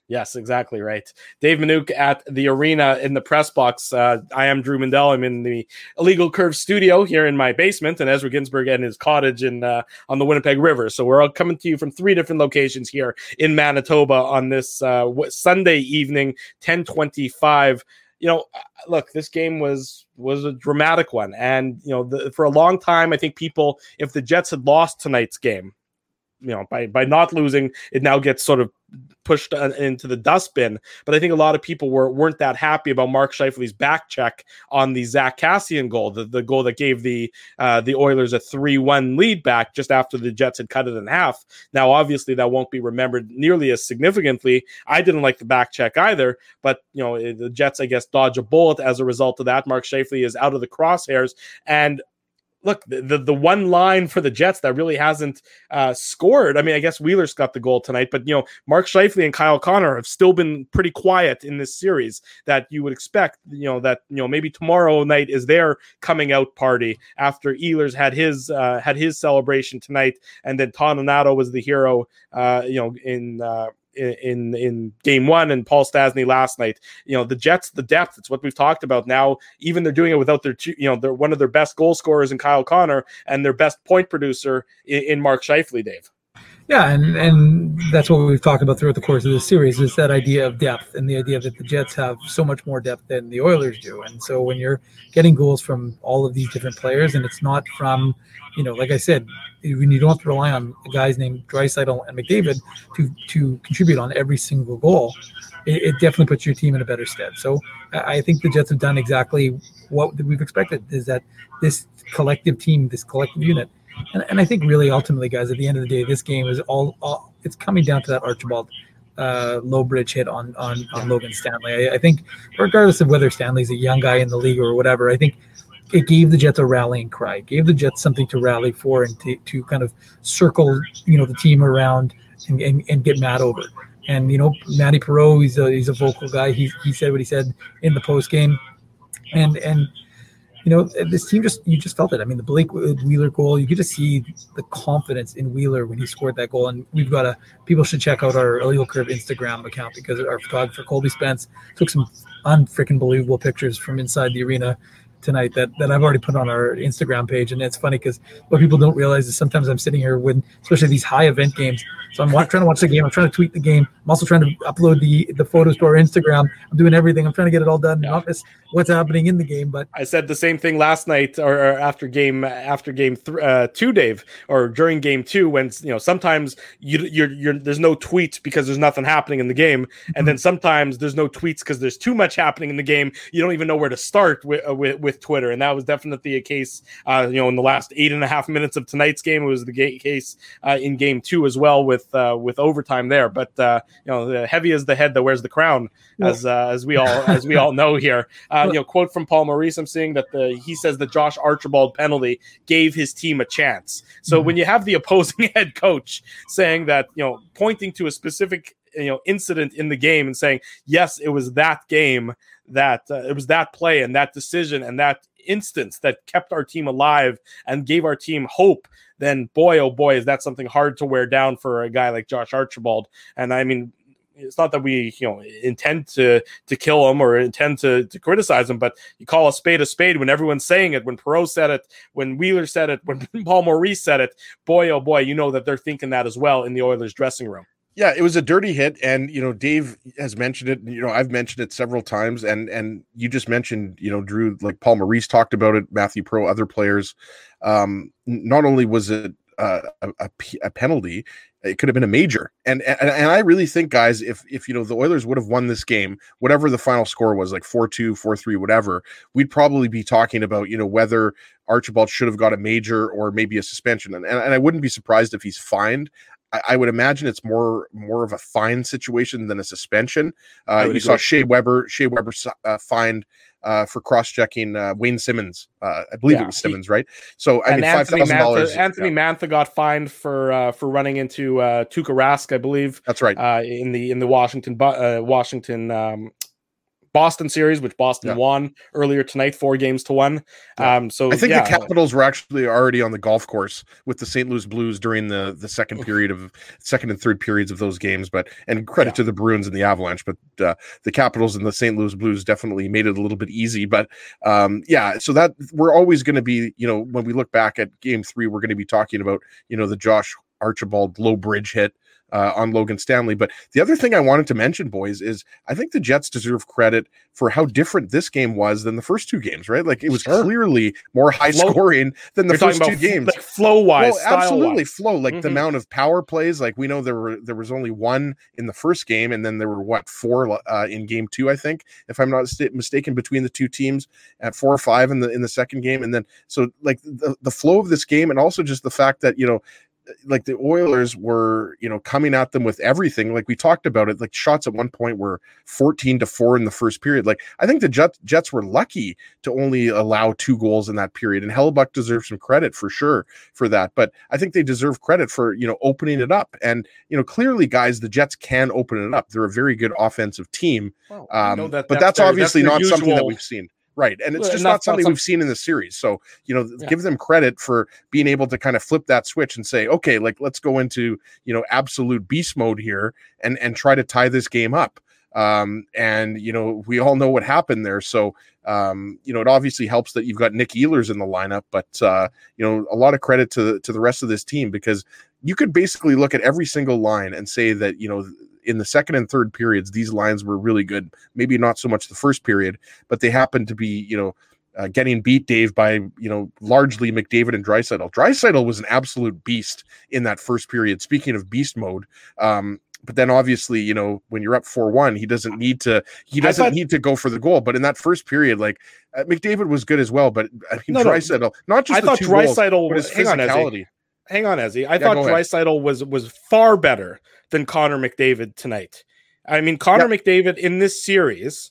Yes, exactly right. Dave Minuk at the arena in the press box. Uh, I am Drew Mandel. I'm in the Illegal Curve studio here in my basement, and Ezra Ginsburg in his cottage in uh, on the Winnipeg River. So we're all coming to you from three different locations here in Manitoba on this uh, Sunday evening, ten twenty-five. You know, look, this game was was a dramatic one, and you know, the, for a long time, I think people, if the Jets had lost tonight's game, you know, by by not losing, it now gets sort of pushed into the dustbin. But I think a lot of people were, weren't that happy about Mark Scheifele's back check on the Zach Kassian goal, the, the goal that gave the uh, the Oilers a three one lead back just after the Jets had cut it in half. Now, obviously, that won't be remembered nearly as significantly. I didn't like the back check either, but you know, the Jets, I guess, dodge a bullet as a result of that. Mark Scheifele is out of the crosshairs, and look, the, the the one line for the Jets that really hasn't uh, scored. I mean, I guess Wheeler's got the goal tonight, but you know, Mark Scheifele and Kyle Connor have still been pretty quiet in this series. That you would expect. You know that you know maybe tomorrow night is their coming out party after Ehlers had his uh, had his celebration tonight, and then Toninato was the hero. Uh, you know in. Uh, in in game one, and Paul Stastny last night. You know, the Jets, the depth, it's what we've talked about now. Even they're doing it without their two, you know, they're one of their best goal scorers in Kyle Connor and their best point producer in, in Mark Scheifele, Dave. Yeah, and, and that's what we've talked about throughout the course of this series, is that idea of depth and the idea that the Jets have so much more depth than the Oilers do. And so when you're getting goals from all of these different players, and it's not from, you know, like I said, when you don't have to rely on guys named Draisaitl and McDavid to to contribute on every single goal, it, it definitely puts your team in a better stead. So I think the Jets have done exactly what we've expected, is that this collective team, this collective unit, And, and I think really ultimately, guys, at the end of the day, this game is all, all it's coming down to that Archibald uh, low bridge hit on on, on Logan Stanley. I, I think regardless of whether Stanley's a young guy in the league or whatever, I think it gave the Jets a rallying cry. It gave the Jets something to rally for and to, to kind of circle, you know, the team around and, and, and get mad over. And, you know, Matty Perreault, he's a, he's a vocal guy. He he said what he said in the post game. And, and, you know, this team just, you just felt it. I mean, the Blake Wheeler goal, you could just see the confidence in Wheeler when he scored that goal. And we've got a, people should check out our Illegal Curve Instagram account, because our photographer, Colby Spence, took some unfreaking believable pictures from inside the arena tonight that, that I've already put on our Instagram page. And it's funny because what people don't realize is sometimes I'm sitting here when, especially these high event games, so I'm trying to watch the game, I'm trying to tweet the game, I'm also trying to upload the the photos to our Instagram, I'm doing everything, I'm trying to get it all done, yeah. Not miss what's happening in the game. But I said the same thing last night, or, or after game after game th- uh, two, Dave, or during game two, when, you know, sometimes you you're, you're there's no tweets because there's nothing happening in the game, and mm-hmm. then sometimes there's no tweets because there's too much happening in the game. You don't even know where to start with uh, with, with Twitter, and that was definitely a case. Uh, you know, in the last eight and a half minutes of tonight's game, it was the ga- case uh, in game two as well, with uh, with overtime there. But uh, you know, the heavy is the head that wears the crown, as uh, as we all as we all know here. Uh, you know, quote from Paul Maurice, I'm seeing that the he says the Josh Archibald penalty gave his team a chance. So mm-hmm. when you have the opposing head coach saying that, you know, pointing to a specific, you know, incident in the game and saying, yes, it was that game, that uh, it was that play and that decision and that instance that kept our team alive and gave our team hope, then boy, oh boy, is that something hard to wear down for a guy like Josh Archibald. And I mean, it's not that we, you know, intend to to kill him or intend to, to criticize him, but you call a spade a spade when everyone's saying it. When Perreault said it, when Wheeler said it, when Paul Maurice said it, boy, oh boy, you know that they're thinking that as well in the Oilers dressing room. Yeah, it was a dirty hit, and you know, Dave has mentioned it. You know, I've mentioned it several times, and and you just mentioned, you know, Drew, like Paul Maurice talked about it, Matthew Perreault, other players. Um, not only was it uh, a, a, a penalty, it could have been a major, and, and and I really think, guys, if if you know the Oilers would have won this game, whatever the final score was, like four two, four three, whatever, we'd probably be talking about, you know, whether Archibald should have got a major or maybe a suspension, and and, and I wouldn't be surprised if he's fined. I would imagine it's more more of a fine situation than a suspension. Uh, you agree. saw Shea Weber, Shea Weber uh, fined uh, for cross-checking uh, Wayne Simmons. Uh, I believe yeah, it was Simmons, he, right? So I and mean, five thousand dollars. Anthony yeah. Mantha got fined for uh, for running into uh, Tuukka Rask, I believe. That's right. Uh, in the in the Washington uh, Washington. Um, Boston series, which Boston yeah. won earlier tonight, four games to one. Yeah. Um, so I think yeah. the Capitals were actually already on the golf course with the Saint Louis Blues during the, the second period of second and third periods of those games. But and credit yeah. to the Bruins and the Avalanche, but uh, the Capitals and the Saint Louis Blues definitely made it a little bit easy. But um, yeah, so that we're always going to be, you know, when we look back at Game Three, we're going to be talking about, you know, the Josh Archibald low bridge hit uh, on Logan Stanley. But the other thing I wanted to mention, boys, is I think the Jets deserve credit for how different this game was than the first two games, right? Like it was sure. clearly more high flow. scoring than the You're first two f- games. Like flow wise, well, absolutely flow. Like mm-hmm. the amount of power plays, like we know there were there was only one in the first game, and then there were what four uh, in game two, I think, if I'm not st- mistaken, between the two teams at four or five in the in the second game, and then so like the, the flow of this game, and also just the fact that, you know, like the Oilers were, you know, coming at them with everything. Like we talked about it, like shots at one point were fourteen to four in the first period. Like I think the Jets, Jets were lucky to only allow two goals in that period, and Hellebuck deserves some credit for sure for that. But I think they deserve credit for, you know, opening it up. And, you know, clearly, guys, the Jets can open it up. They're a very good offensive team. Well, um, you know that, but that's, that's their, obviously that's not usual... something that we've seen. Right. And it's well, just and not something not some... we've seen in the series. So, you know, yeah. give them credit for being able to kind of flip that switch and say, okay, like let's go into, you know, absolute beast mode here and, and try to tie this game up. Um, and, you know, we all know what happened there. So, um, you know, it obviously helps that you've got Nick Ehlers in the lineup, but, uh, you know, a lot of credit to, to the rest of this team, because you could basically look at every single line and say that, you know, in the second and third periods, these lines were really good. Maybe not so much the first period, but they happened to be, you know, uh, getting beat, Dave, by, you know, largely McDavid and Draisaitl. Draisaitl was an absolute beast in that first period. Speaking of beast mode, um, but then obviously, you know, when you're up four one, he doesn't need to, he doesn't thought, need to go for the goal. But in that first period, like uh, McDavid was good as well. But I mean, no, Draisaitl, no. not just I the thought two Draisaitl goals, but his hang physicality. On, Ezzy. Hang on, Ezzy. I yeah, thought Draisaitl was was far better than Connor McDavid tonight. I mean, Connor yep. McDavid in this series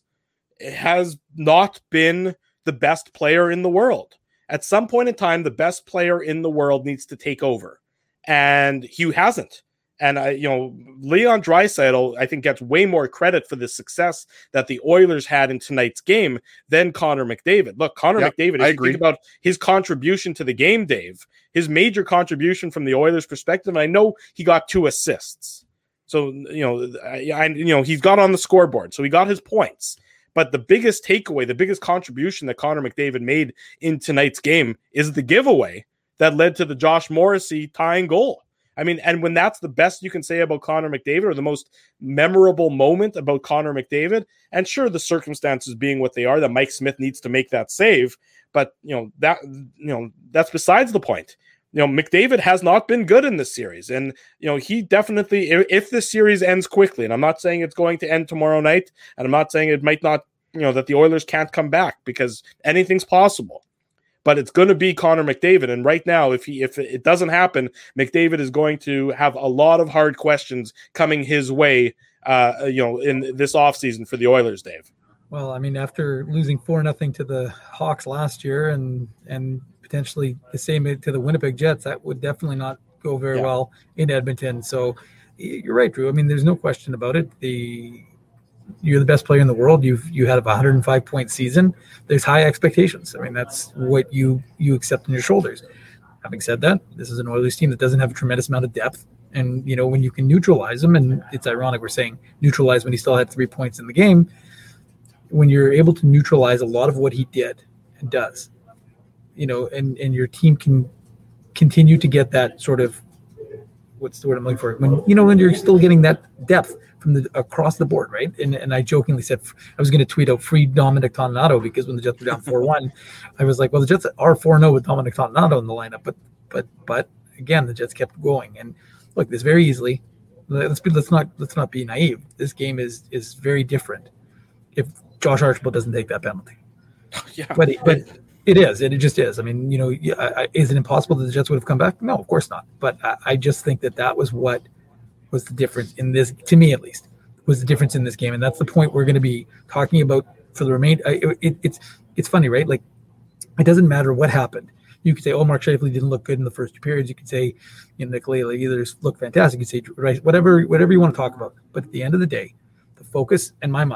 has not been the best player in the world. At some point in time, the best player in the world needs to take over, and he hasn't. And I, you know, Leon Draisaitl, I think, gets way more credit for the success that the Oilers had in tonight's game than Connor McDavid. Look, Connor yep, McDavid, if I you agree. think about his contribution to the game, Dave, his major contribution from the Oilers' perspective, and I know he got two assists. So, you know, I, I, you know, he's got on the scoreboard, so he got his points. But the biggest takeaway, the biggest contribution that Connor McDavid made in tonight's game is the giveaway that led to the Josh Morrissey tying goal. I mean, and when that's the best you can say about Connor McDavid, or the most memorable moment about Connor McDavid, and sure, the circumstances being what they are, that Mike Smith needs to make that save, but you know that you know that's besides the point. You know, McDavid has not been good in this series, and you know he definitely, if, if this series ends quickly, and I'm not saying it's going to end tomorrow night, and I'm not saying it might not, you know, that the Oilers can't come back, because anything's possible. But it's going to be Connor McDavid, and right now, if he if it doesn't happen, McDavid is going to have a lot of hard questions coming his way, uh, you know, in this offseason for the Oilers, Dave. Well, I mean, after losing four nothing to the Hawks last year, and and potentially the same to the Winnipeg Jets, that would definitely not go very yeah. well in Edmonton. So you're right, Drew. I mean, there's no question about it. The You're the best player in the world. You've you had a one hundred five point season. There's high expectations. I mean, that's what you you accept on your shoulders. Having said that, this is an Oilers team that doesn't have a tremendous amount of depth. And, you know, when you can neutralize him, and it's ironic we're saying neutralize when he still had three points in the game, when you're able to neutralize a lot of what he did and does, you know, and, and your team can continue to get that sort of, what's the word I'm looking for? When, you know, when you're still getting that depth from the across the board, right? And and I jokingly said I was going to tweet out free Dominic Toninato, because when the Jets were down four one, I was like, well, the Jets are four oh with Dominic Toninato in the lineup. But but but again, the Jets kept going. And look, this very easily, let's be let's not let's not be naive. This game is is very different if Josh Archibald doesn't take that penalty. Yeah, but it, but it is. It, it just is. I mean, you know, I, I, is it impossible that the Jets would have come back? No, of course not. But I, I just think that that was what was the difference in this, to me at least, was the difference in this game. And that's the point we're going to be talking about for the remainder. It, it, it's it's funny, right? Like, it doesn't matter what happened. You could say, oh, Mark Scheifele didn't look good in the first two periods. You could say, you know, Nick Laley either looked fantastic. You could say, right, whatever, whatever you want to talk about. But at the end of the day, the focus, in my mind,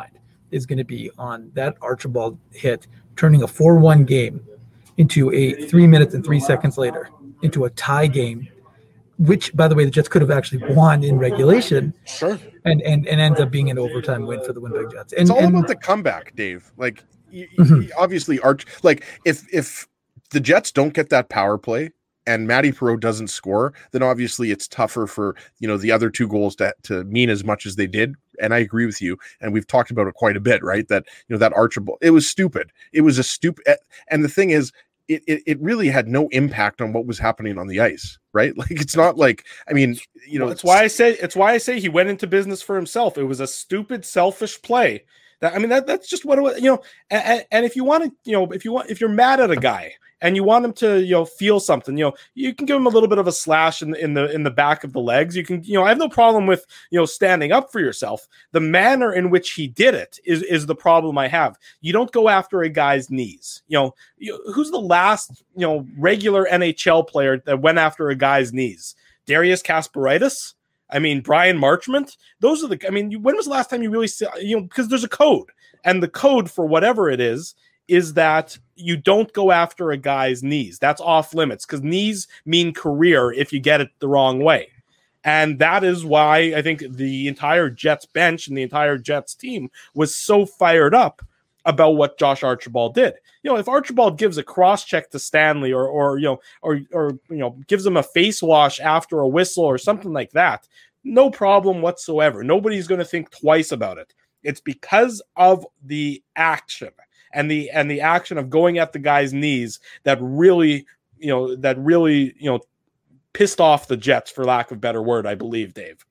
is going to be on that Archibald hit, turning a four one game into a three minutes and three seconds later into a tie game, which, by the way, the Jets could have actually won in regulation. Sure. And and, and ends up being an overtime win for the Winnipeg Jets. And, it's all and, about the comeback, Dave. Like, y- Mhm. y- obviously, Arch. Like, if if the Jets don't get that power play and Matty Perreault doesn't score, then obviously it's tougher for, you know, the other two goals to to mean as much as they did. And I agree with you. And we've talked about it quite a bit, right? That, you know, that Archibald, it was stupid. It was a stupid. And the thing is, It, it it really had no impact on what was happening on the ice, right? Like, it's not like, I mean, you know, Well, it's why I say it's why I say he went into business for himself. It was a stupid, selfish play. That I mean, that that's just what it was, you know. And, and if you want to, you know, if you want, if you're mad at a guy and you want him to, you know, feel something, you know, you can give him a little bit of a slash in the in the in the back of the legs. You can, you know, I have no problem with, you know, standing up for yourself. The manner in which he did it is is the problem I have. You don't go after a guy's knees. You know, you, who's the last, you know, regular N H L player that went after a guy's knees? Darius Kasparaitis? I mean, Brian Marchment? Those are the, I mean, when was the last time you really saw, you know, because there's a code, and the code for whatever it is, is that you don't go after a guy's knees. That's off limits, because knees mean career if you get it the wrong way. And that is why I think the entire Jets bench and the entire Jets team was so fired up about what Josh Archibald did. You know, if Archibald gives a cross check to Stanley, or, or, you know, or, or, you know, gives him a face wash after a whistle or something like that, no problem whatsoever. Nobody's going to think twice about it. It's because of the action and the, and the action of going at the guy's knees that really, you know, that really, you know, pissed off the Jets, for lack of a better word, I believe, Dave.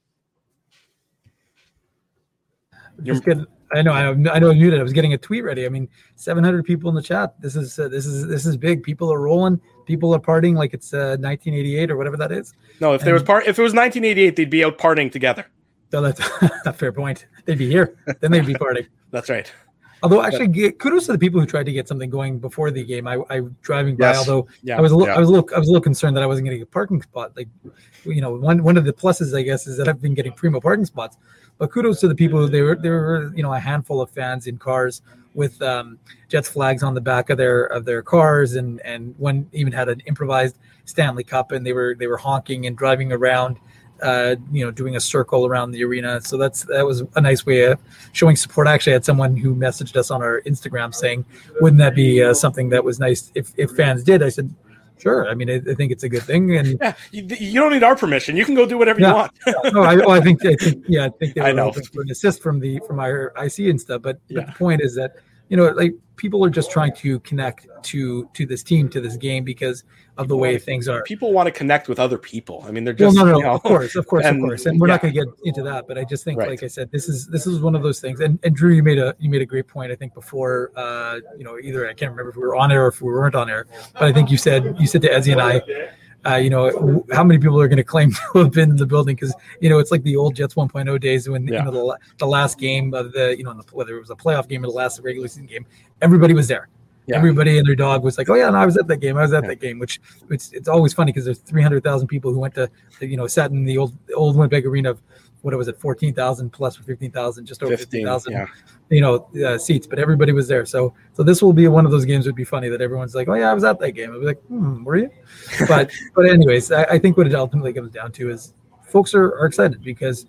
Just getting, I know, I know, I know. I muted. I was getting a tweet ready. I mean, seven hundred people in the chat. This is uh, this is this is big. People are rolling. People are partying like it's uh, nineteen eighty-eight or whatever that is. No, if and, there was part, if it was nineteen eighty-eight, they'd be out partying together. So that's a fair point. They'd be here. Then they'd be partying. That's right. Although, actually, get, kudos to the people who tried to get something going before the game. I, I driving by. Yes. Although Yeah. I was a little, Yeah. I was a little, I was a little concerned that I wasn't getting a parking spot. Like, you know, one one of the pluses, I guess, is that I've been getting primo parking spots. But kudos to the people who they were, there were, you know, a handful of fans in cars with um, Jets flags on the back of their of their cars, and and one even had an improvised Stanley Cup, and they were they were honking and driving around. Uh, you know, doing a circle around the arena. So that's that was a nice way of showing support. I actually had someone who messaged us on our Instagram saying, "Wouldn't that be uh, something that was nice if, if fans did?" I said, "Sure. I mean, I, I think it's a good thing." And Yeah, you, you don't need our permission. You can go do whatever Yeah. you want. no, I, well, I think I think yeah, I think they I were know. hoping for an assist from the from our I C and stuff. But, but Yeah. the point is that, you know, like, people are just trying to connect to to this team, to this game, because of the way things are. People want to connect with other people. I mean, they're Well, just, no, no, you know, of course, of course, and- of course, and we're not yeah. going to get into that. But I just think, Right. like I said, this is this is one of those things. And, and Drew, you made a you made a great point. I think before, uh, you know, either I can't remember if we were on air or if we weren't on air, but I think you said you said to Ezzy and I, uh, you know, w- how many people are going to claim to have been in the building? Because, you know, it's like the old Jets one point oh days when Yeah. you know the la- the last game of the, you know, the, whether it was a playoff game or the last regular season game, everybody was there. Yeah. Everybody and their dog was like, "Oh yeah, no, I was at that game. I was at Yeah. that game." Which it's it's always funny because there's three hundred thousand people who went to, you know, sat in the old old Winnipeg arena of what was it, fourteen thousand plus or fifteen thousand, just over fifteen fifteen, thousand, yeah. you know, uh, seats. But everybody was there. So so this will be one of those games. Would be funny that everyone's like, "Oh yeah, I was at that game." I'd be like, "Hmm, were you?" But but anyways, I, I think what it ultimately comes down to is folks are, are excited because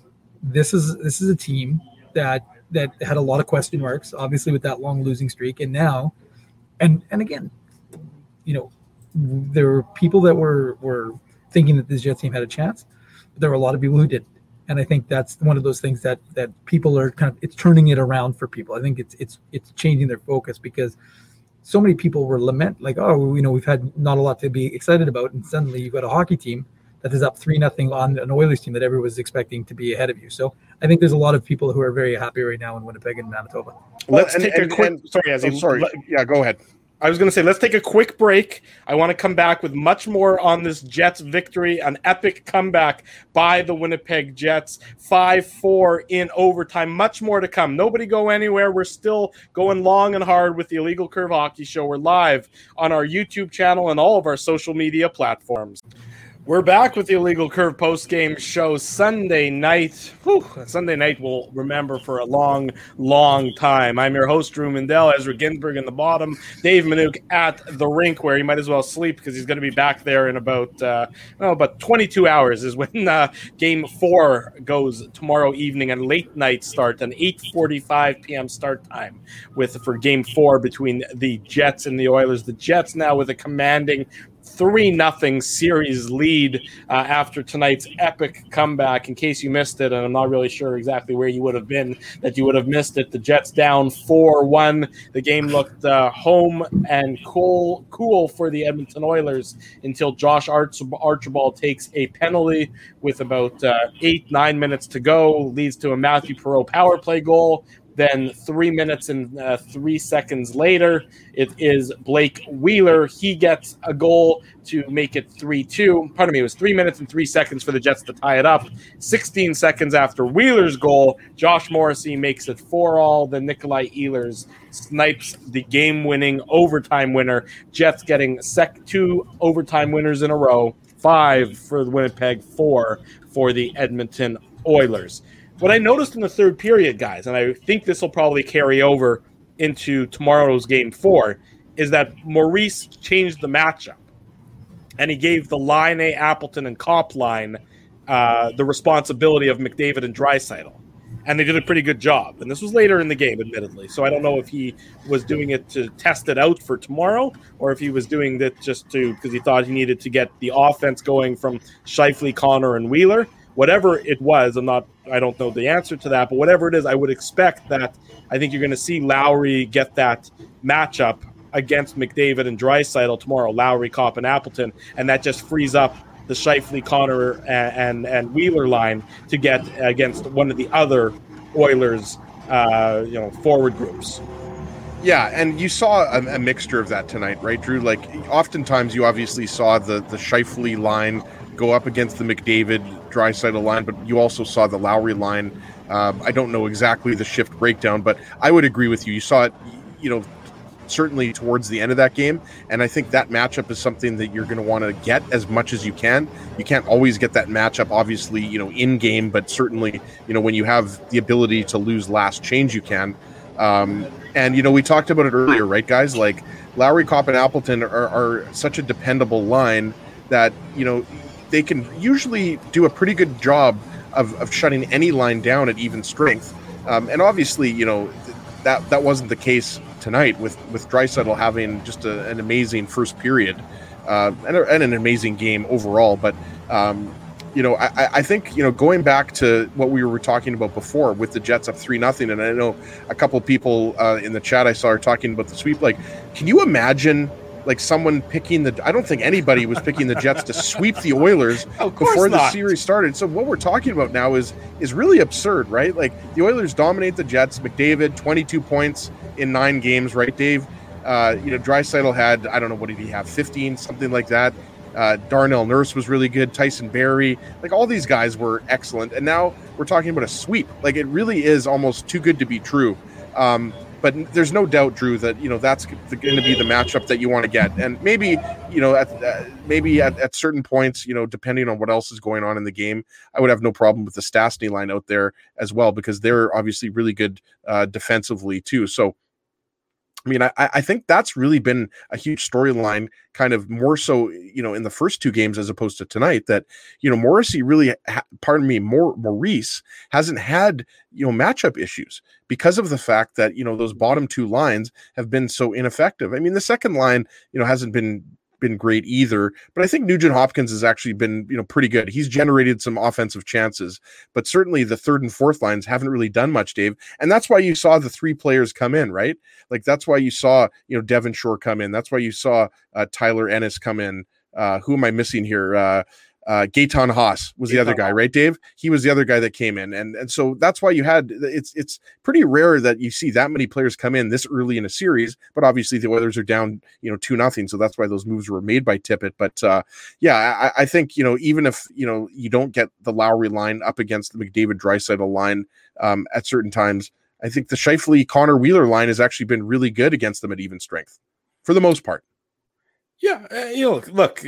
this is this is a team that that had a lot of question marks, obviously, with that long losing streak, and now. And and again, you know, there were people that were were thinking that this Jets team had a chance, but there were a lot of people who didn't. And I think that's one of those things that that people are kind of, it's turning it around for people. I think it's it's it's changing their focus because so many people were lament like, oh, you know, we've had not a lot to be excited about, and suddenly you've got a hockey team that is up three nothing on an Oilers team that everyone was expecting to be ahead of you. So I think there's a lot of people who are very happy right now in Winnipeg and Manitoba. Let's And- take and- a quick. and- sorry, Ezzy. Oh, sorry. Let- Yeah, go ahead. I was going to say, let's take a quick break. I want to come back with much more on this Jets victory, an epic comeback by the Winnipeg Jets, five four in overtime. Much more to come. Nobody go anywhere. We're still going long and hard with the Illegal Curve Hockey Show. We're live on our YouTube channel and all of our social media platforms. We're back with the Illegal Curve post-game show Sunday night. Whew, Sunday night we'll remember for a long, long time. I'm your host, Drew Mindell, Ezra Ginsburg in the bottom, Dave Minuk at the rink, where he might as well sleep because he's going to be back there in about, uh, well, about twenty-two hours is when uh, Game four goes tomorrow evening, and late night start, an eight forty-five p.m. start time with for Game four between the Jets and the Oilers. The Jets now with a commanding three nothing series lead uh, after tonight's epic comeback. In case you missed it, and I'm not really sure exactly where you would have been that you would have missed it, the Jets down four one. The game looked uh, home and cool cool for the Edmonton Oilers until Josh Arch- Archibald takes a penalty with about uh, eight, nine minutes to go, leads to a Matthew Perreault power play goal. Then three minutes and uh, three seconds later, it is Blake Wheeler. He gets a goal to make it three two. Pardon me, it was three minutes and three seconds for the Jets to tie it up. sixteen seconds after Wheeler's goal, Josh Morrissey makes it four all. Then Nikolai Ehlers snipes the game-winning overtime winner. Jets getting sec- two overtime winners in a row. Five for the Winnipeg, four for the Edmonton Oilers. What I noticed in the third period, guys, and I think this will probably carry over into tomorrow's game four, is that Maurice changed the matchup. And he gave the Line A, Appleton, and Kopp line uh, the responsibility of McDavid and Draisaitl. And they did a pretty good job. And this was later in the game, admittedly. So I don't know if he was doing it to test it out for tomorrow or if he was doing it just to because he thought he needed to get the offense going from Scheifele, Connor, and Wheeler. Whatever it was, I'm not, I don't know the answer to that, but whatever it is, I would expect that I think you're going to see Lowry get that matchup against McDavid and Draisaitl tomorrow, Lowry, Kopp, and Appleton, and that just frees up the Scheifele, Connor, and, and, and Wheeler line to get against one of the other Oilers, uh, you know, forward groups. Yeah, and you saw a, a mixture of that tonight, right, Drew? Like, oftentimes you obviously saw the, the Scheifele line go up against the McDavid Draisaitl line, but you also saw the Lowry line. Um, I don't know exactly the shift breakdown, but I would agree with you. You saw it, you know, certainly towards the end of that game, and I think that matchup is something that you're going to want to get as much as you can. You can't always get that matchup, obviously, you know, in game, but certainly, you know, when you have the ability to lose last change, you can. Um, and, you know, we talked about it earlier, right, guys? Like, Lowry, Kopp, and Appleton are, are such a dependable line that, you know, they can usually do a pretty good job of, of shutting any line down at even strength. Um, and obviously, you know, th- that that wasn't the case tonight with, with Draisaitl having just a, an amazing first period uh, and, a, and an amazing game overall. But, um, you know, I, I think, you know, going back to what we were talking about before with the Jets up three nothing, and I know a couple of people uh, in the chat I saw are talking about the sweep. Like, can you imagine like someone picking the, I don't think anybody was picking the Jets to sweep the Oilers before the series started. So what we're talking about now is, is really absurd, right? Like, the Oilers dominate the Jets. McDavid, twenty-two points in nine games, right, Dave? Uh, you know, Draisaitl had, I don't know, what did he have? fifteen, something like that. Uh, Darnell Nurse was really good. Tyson Barrie, like, all these guys were excellent. And now we're talking about a sweep. Like, it really is almost too good to be true. Um, But there's no doubt, Drew, that, you know, that's going to be the matchup that you want to get. And maybe, you know, at uh, maybe at, at certain points, you know, depending on what else is going on in the game, I would have no problem with the Stastny line out there as well, because they're obviously really good uh, defensively too. So, I mean, I, I think that's really been a huge storyline, kind of more so, you know, in the first two games as opposed to tonight, that, you know, Morrissey really, ha- pardon me, More, Maurice hasn't had, you know, matchup issues because of the fact that, you know, those bottom two lines have been so ineffective. I mean, the second line, you know, hasn't been been great either, but I think Nugent Hopkins has actually been, you know, pretty good. He's generated some offensive chances, but certainly the third and fourth lines haven't really done much, Dave. And that's why you saw the three players come in, right? Like, that's why you saw, you know, Devon Shore come in. That's why you saw uh, Tyler Ennis come in. Uh, who am I missing here? Uh, Uh, Gaetan Haas was the Gaetan other guy, right, Dave? He was the other guy that came in. And and so that's why you had, it's it's pretty rare that you see that many players come in this early in a series, but obviously the Oilers are down, you know, two nothing. So that's why those moves were made by Tippett. But uh, yeah, I, I think, you know, even if, you know, you don't get the Lowry line up against the McDavid Draisaitl line um, at certain times, I think the Scheifele Connor Wheeler line has actually been really good against them at even strength for the most part. Yeah, uh, you know, look,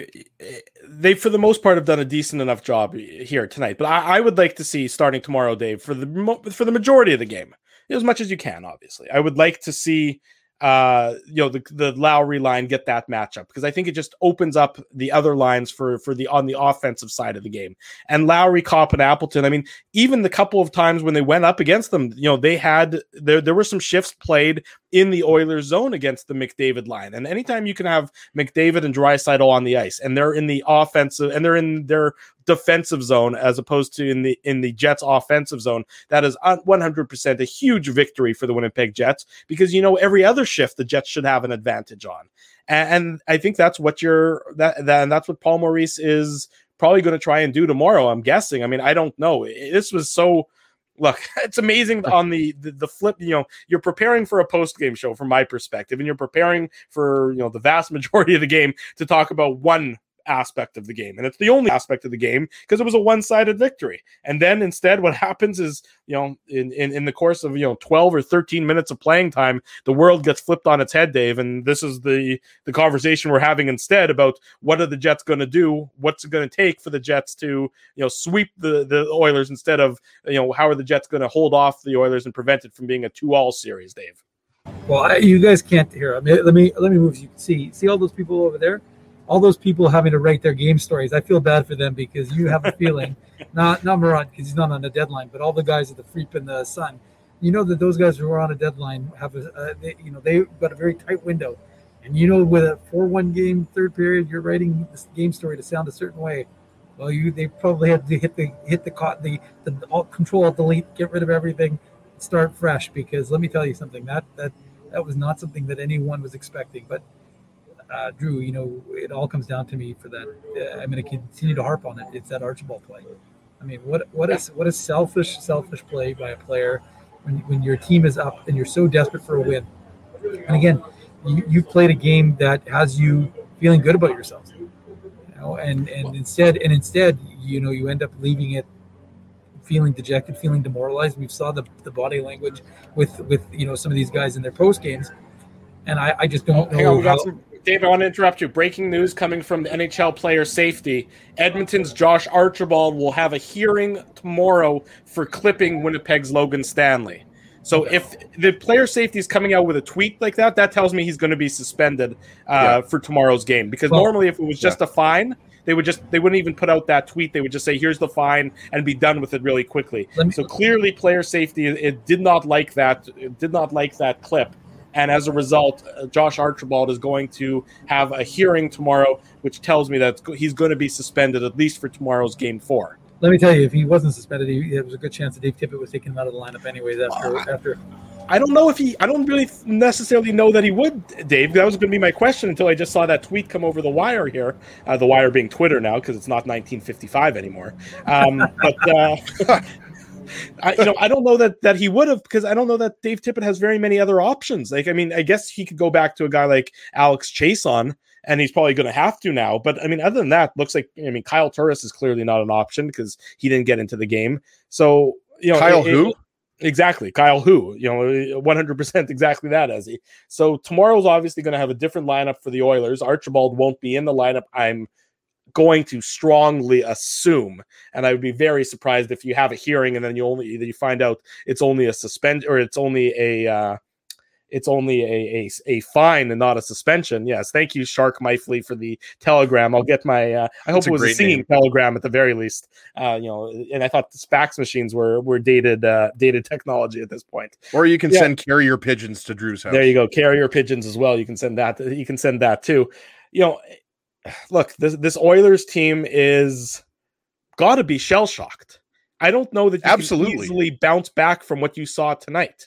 they for the most part have done a decent enough job here tonight. But I, I would like to see starting tomorrow, Dave, for the for the majority of the game, as much as you can. Obviously, I would like to see uh, you know, the the Lowry line get that matchup because I think it just opens up the other lines for for the on the offensive side of the game. And Lowry, Kopp, and Appleton. I mean, even the couple of times when they went up against them, you know, they had there there were some shifts played in the Oilers zone against the McDavid line. And anytime you can have McDavid and Draisaitl on the ice and they're in the offensive and they're in their defensive zone as opposed to in the in the Jets offensive zone, that is one hundred percent a huge victory for the Winnipeg Jets because, you know, every other shift the Jets should have an advantage on. And, and I think that's what you're that, that and that's what Paul Maurice is probably going to try and do tomorrow, I'm guessing. I mean, I don't know. This was so Look, it's amazing on the, the the flip. You know, you're preparing for a post game show from my perspective, and you're preparing for, you know, the vast majority of the game to talk about one aspect of the game, and it's the only aspect of the game because it was a one-sided victory. And then instead what happens is, you know, in, in in the course of, you know, twelve or thirteen minutes of playing time, the world gets flipped on its head, Dave, and this is the the conversation we're having instead about what are the Jets going to do, what's it going to take for the Jets to, you know, sweep the the Oilers instead of, you know, how are the Jets going to hold off the Oilers and prevent it from being a two-all series, Dave. Well, I, you guys can't hear. I mean, let me let me move so you can see see all those people over there. All those people having to write their game stories, I feel bad for them because you have a feeling, not not Murat because he's not on a deadline, but all the guys at the Freep and the Sun, you know that those guys who are on a deadline have a, uh, they, you know, they've got a very tight window, and you know with a four one game third period, you're writing this game story to sound a certain way. Well, you they probably had to hit the hit the the the, the alt control delete, get rid of everything, start fresh because let me tell you something that that that was not something that anyone was expecting, but. Uh, Drew, you know, it all comes down to me for that. Uh, I'm going to continue to harp on it. It's that Archibald play. I mean, what what is what is selfish, selfish play by a player when when your team is up and you're so desperate for a win. And again, you you played a game that has you feeling good about yourselves, you know, and and instead and instead, you know, you end up leaving it feeling dejected, feeling demoralized. We saw the the body language with with you know some of these guys in their post games, and I, I just don't Hang know on, we got how. some- Dave, I want to interrupt you. Breaking news coming from the N H L player safety. Edmonton's Josh Archibald will have a hearing tomorrow for clipping Winnipeg's Logan Stanley. So if the player safety is coming out with a tweet like that, that tells me he's going to be suspended uh, yeah. for tomorrow's game. Because well, normally if it was just yeah. a fine, they would just they wouldn't even put out that tweet. They would just say, here's the fine and be done with it really quickly. Me- so clearly player safety, it did not like that. It did not like that clip. And as a result, uh, Josh Archibald is going to have a hearing tomorrow, which tells me that he's going to be suspended at least for tomorrow's game four. Let me tell you, if he wasn't suspended, he, there was a good chance that Dave Tippett was taking him out of the lineup anyways after. Uh, after. I don't know if he – I don't really necessarily know that he would, Dave. That was going to be my question until I just saw that tweet come over the wire here, uh, the wire being Twitter now because it's not nineteen fifty-five anymore. Um, but uh, – I, you know, I don't know that, that he would have because I don't know that Dave Tippett has very many other options. Like, I mean, I guess he could go back to a guy like Alex Chason, and he's probably going to have to now. But I mean, other than that, looks like I mean, Kyle Turris is clearly not an option because he didn't get into the game. So you know, Kyle it, who? It, exactly, Kyle who? You know, one hundred percent exactly that, as he. So tomorrow's obviously going to have a different lineup for the Oilers. Archibald won't be in the lineup. I'm going to strongly assume, and I would be very surprised if you have a hearing and then you only you find out it's only a suspend or it's only a uh, it's only a, a a fine and not a suspension. Yes, thank you, Shark Myfley, for the telegram. I'll get my. Uh, I hope That's it was a, a singing name. telegram at the very least. Uh, you know, and I thought the fax machines were were dated uh, dated technology at this point. Or you can yeah. send carrier pigeons to Drew's house. There you go, carrier pigeons as well. You can send that. You can send that too. You know. Look, this this Oilers team is got to be shell shocked. I don't know that you Absolutely. can easily bounce back from what you saw tonight.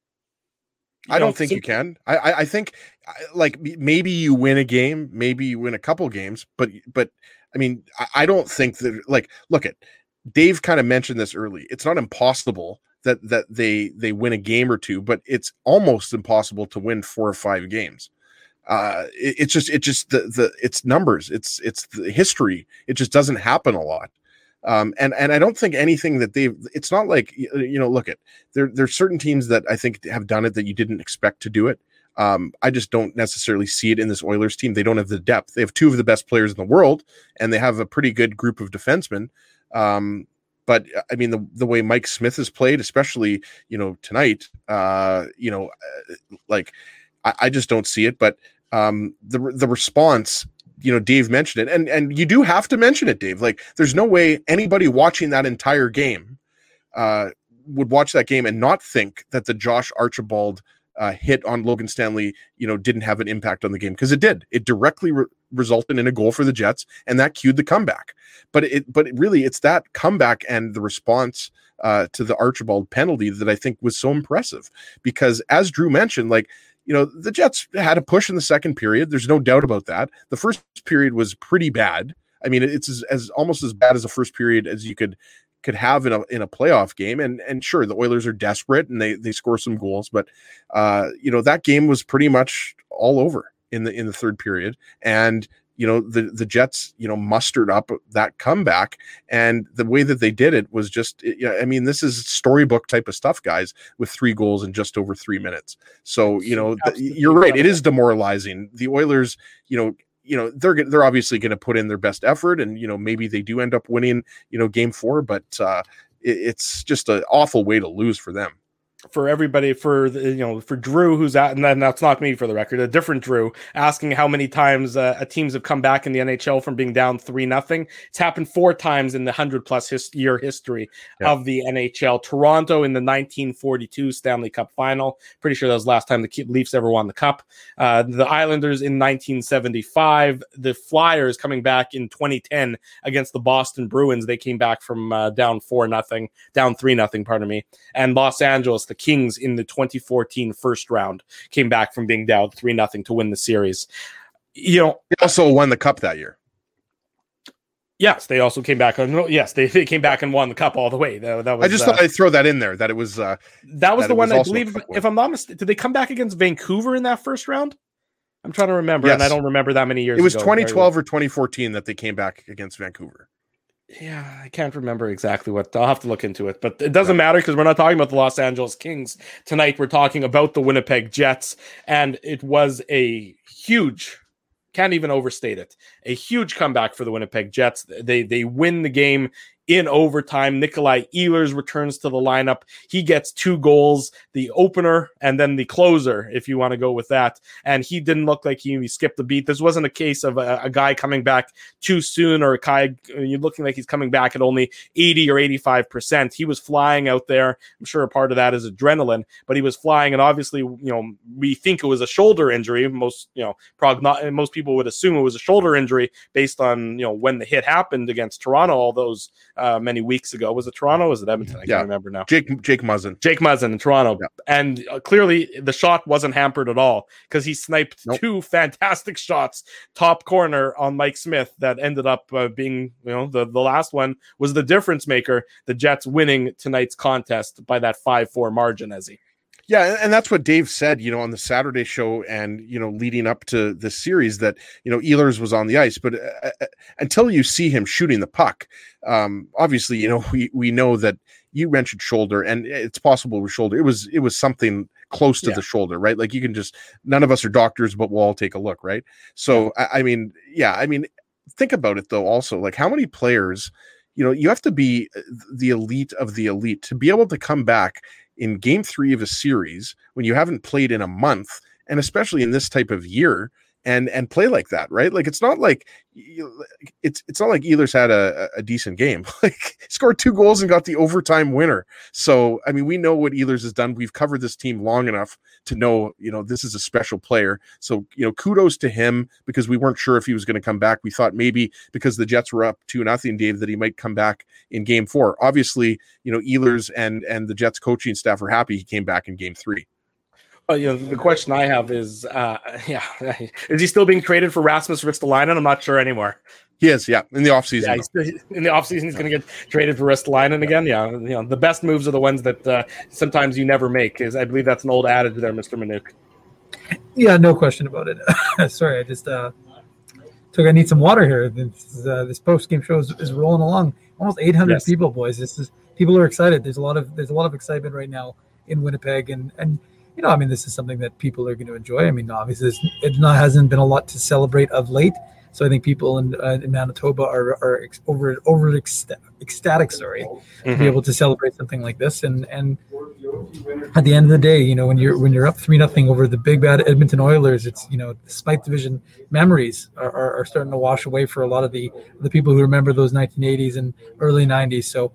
You I don't think, think you can. I, I I think like maybe you win a game, maybe you win a couple games, but but I mean I, I don't think that like look at Dave kind of mentioned this early. It's not impossible that that they they win a game or two, but it's almost impossible to win four or five games. Uh, it, it's just, it just, the, the, it's numbers, it's, it's the history. It just doesn't happen a lot. Um, and, and I don't think anything that they've, it's not like, you know, look at there, there's certain teams that I think have done it that you didn't expect to do it. Um, I just don't necessarily see it in this Oilers team. They don't have the depth. They have two of the best players in the world, and they have a pretty good group of defensemen. Um, but I mean, the the way Mike Smith has played, especially you know tonight, uh, you know, like I, I just don't see it. But um, the the response, you know, Dave mentioned it, and and you do have to mention it, Dave. Like, there's no way anybody watching that entire game uh, would watch that game and not think that the Josh Archibald Uh, hit on Logan Stanley, you know, didn't have an impact on the game, because it did. It directly re- resulted in a goal for the Jets, and that cued the comeback. But it, but it really, it's that comeback and the response uh, to the Archibald penalty that I think was so impressive. Because as Drew mentioned, like, you know, the Jets had a push in the second period. There's no doubt about that. The first period was pretty bad. I mean, it's as, as almost as bad as a first period as you could could have in a in a playoff game. And and sure, the Oilers are desperate and they they score some goals, but uh, you know, that game was pretty much all over in the in the third period. And you know, the the Jets, you know, mustered up that comeback, and the way that they did it was just, you know, I mean, this is storybook type of stuff, guys, with three goals in just over three minutes. So, you know, th- you're right, it is demoralizing. The Oilers, you know, you know, they're they're obviously going to put in their best effort, and you know, maybe they do end up winning, you know, game four, but uh, it, it's just an awful way to lose for them. For everybody, for the, you know, for Drew, who's at, and then that's not me for the record, a different Drew, asking how many times uh, a teams have come back in the N H L from being down three nothing. It's happened four times in the hundred plus his, year history yeah. of the N H L. Toronto in the nineteen forty-two Stanley Cup final. Pretty sure that was the last time the Leafs ever won the cup. Uh, the Islanders in nineteen seventy-five. The Flyers coming back in twenty ten against the Boston Bruins. They came back from uh, down four nothing, down three nothing. Pardon me. And Los Angeles, the Kings in the twenty fourteen first round, came back from being down three nothing to win the series. You know, they also won the cup that year. Yes, they also came back on. Yes, they, they came back and won the cup all the way. That, that was. I just uh, thought I'd throw that in there. That it was. Uh, that was that the one was I believe. If I'm not mistaken, did they come back against Vancouver in that first round? I'm trying to remember, yes. and I don't remember that many years. It was ago. twenty twelve or twenty fourteen that they came back against Vancouver. Yeah, I can't remember exactly what. I'll have to look into it, but it doesn't matter because we're not talking about the Los Angeles Kings tonight. We're talking about the Winnipeg Jets, and it was a huge, can't even overstate it, a huge comeback for the Winnipeg Jets. They they win the game in overtime. Nikolai Ehlers returns to the lineup. He gets two goals, the opener and then the closer, if you want to go with that. And he didn't look like he, he skipped a beat. This wasn't a case of a, a guy coming back too soon or a guy you're looking like he's coming back at only eighty or eighty-five percent. He was flying out there. I'm sure a part of that is adrenaline, but he was flying. And obviously, you know, we think it was a shoulder injury. Most, you know, progno- most people would assume it was a shoulder injury based on, you know, when the hit happened against Toronto all those Uh, many weeks ago. Was it Toronto? Was it Edmonton? I yeah. can't remember now. Jake Jake Muzzin. Jake Muzzin in Toronto. Yeah. And uh, clearly the shot wasn't hampered at all because he sniped nope. two fantastic shots top corner on Mike Smith that ended up uh, being, you know, the, the last one was the difference maker. The Jets winning tonight's contest by that five four margin, Ezzy. Yeah, and that's what Dave said, you know, on the Saturday show and, you know, leading up to this series that, you know, Ehlers was on the ice. But uh, uh, until you see him shooting the puck, um, obviously, you know, we, we know that you mentioned shoulder and it's possible with shoulder. It was it was something close to yeah. the shoulder, right? Like you can just, none of us are doctors, but we'll all take a look, right? So, yeah. I, I mean, yeah, I mean, think about it, though, also, like how many players, you know, you have to be the elite of the elite to be able to come back in game three of a series when you haven't played in a month, and especially in this type of year, and and play like that, right? Like it's not like you, it's it's not like Ehlers had a, a decent game. Like scored two goals and got the overtime winner. So I mean, we know what Ehlers has done. We've covered this team long enough to know, you know, this is a special player. So you know, kudos to him because we weren't sure if he was going to come back. We thought maybe because the Jets were up two nothing, Dave, that he might come back in game four. Obviously, you know, Ehlers and and the Jets coaching staff are happy he came back in game three. Well, you know, the question I have is, uh, yeah, is he still being traded for Rasmus Ristolainen? I'm not sure anymore. He is, yeah, in the offseason. Yeah, he's, in the offseason, he's going to get traded for Ristolainen again. Yeah, you know, the best moves are the ones that uh, sometimes you never make. Is I believe that's an old adage there, Mister Manuk. Yeah, no question about it. Sorry, I just uh, took. I need some water here. This, uh, this post game show is, is rolling along. Almost eight hundred yes. people, boys. This is people are excited. There's a lot of there's a lot of excitement right now in Winnipeg, and and you know, I mean, this is something that people are going to enjoy. I mean, obviously, it not hasn't been a lot to celebrate of late. So I think people in, uh, in Manitoba are are ex- over over ecstatic, sorry, mm-hmm. to be able to celebrate something like this. And and at the end of the day, you know, when you're when you're up three nothing over the big bad Edmonton Oilers, it's, you know, despite division memories are, are, are starting to wash away for a lot of the the people who remember those nineteen eighties and early nineties. So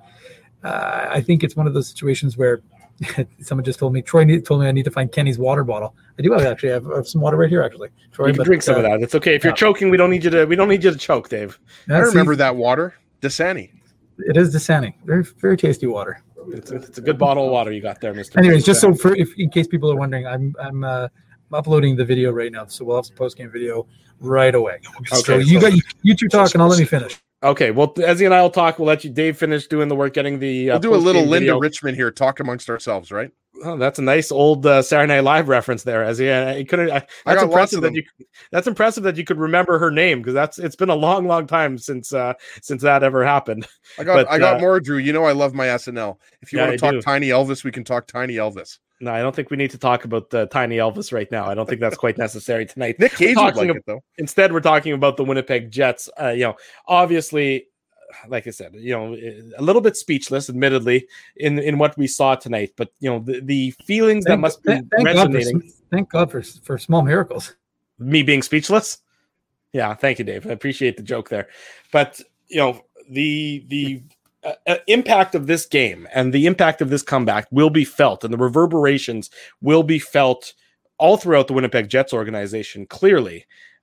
uh, I think it's one of those situations where someone just told me Troy need, told me I need to find Kenny's water bottle. I do have actually I have, I have some water right here actually. Troy, you can but, drink some uh, of that. It's okay if you're yeah. choking. We don't need you to. We don't need you to choke, Dave. I remember that water, Dasani. It is Dasani. Very very tasty water. It's a, it's a good bottle of water you got there, Mister Anyways, just so for if in case people are wondering, I'm I'm uh, uploading the video right now, so we'll have some post game video right away. Okay, so you got you two talk, and I'll let me finish. Okay, well, Ezzy and I will talk. We'll let you, Dave, finish doing the work, getting the. Uh, we'll do a little Linda video. Richmond here. Talk amongst ourselves, right? Oh, that's a nice old uh, Saturday Night Live reference there, Ezzy. I, I couldn't. I, that's I impressive that you. That's impressive that you could remember her name, because that's it's been a long, long time since uh, since that ever happened. I got but, I got uh, more, Drew. You know I love my S N L. If you yeah, want to I talk do. Tiny Elvis, we can talk Tiny Elvis. No, I don't think we need to talk about uh, Tiny Elvis right now. I don't think that's quite necessary tonight. Nick Cage would like it, though. Instead, we're talking about the Winnipeg Jets. Uh, you know, obviously, like I said, you know, a little bit speechless, admittedly, in, in what we saw tonight. But, you know, the, the feelings thank, that must be thank resonating. God for, thank God for, for small miracles. Me being speechless? Yeah, thank you, Dave. I appreciate the joke there. But, you know, the the uh, uh, impact of this game and the impact of this comeback will be felt, and the reverberations will be felt all throughout the Winnipeg Jets organization, clearly.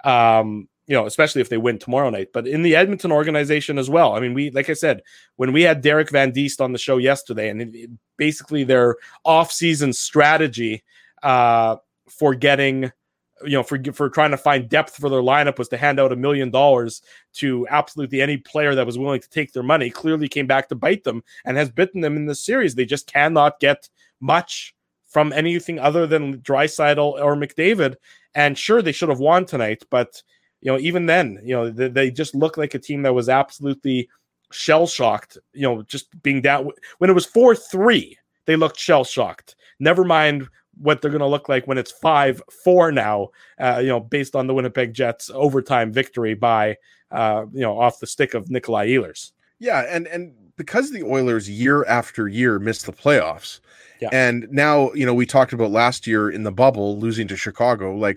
Um You know, especially if they win tomorrow night, but in the Edmonton organization as well. I mean, we, like I said, when we had Derek Van Diest on the show yesterday, and it, it, basically their off-season strategy uh, for getting, you know, for for trying to find depth for their lineup was to hand out a million dollars to absolutely any player that was willing to take their money. Clearly came back to bite them and has bitten them in this series. They just cannot get much from anything other than Draisaitl or McDavid. And sure, they should have won tonight, but you know, even then, you know, they, they just looked like a team that was absolutely shell-shocked, you know, just being down. When it was four three, they looked shell-shocked. Never mind what they're going to look like when it's five four now, uh, you know, based on the Winnipeg Jets overtime victory by, uh, you know, off the stick of Nikolai Ehlers. Yeah, and, and because the Oilers year after year missed the playoffs, yeah. and now, you know, we talked about last year in the bubble, losing to Chicago, like,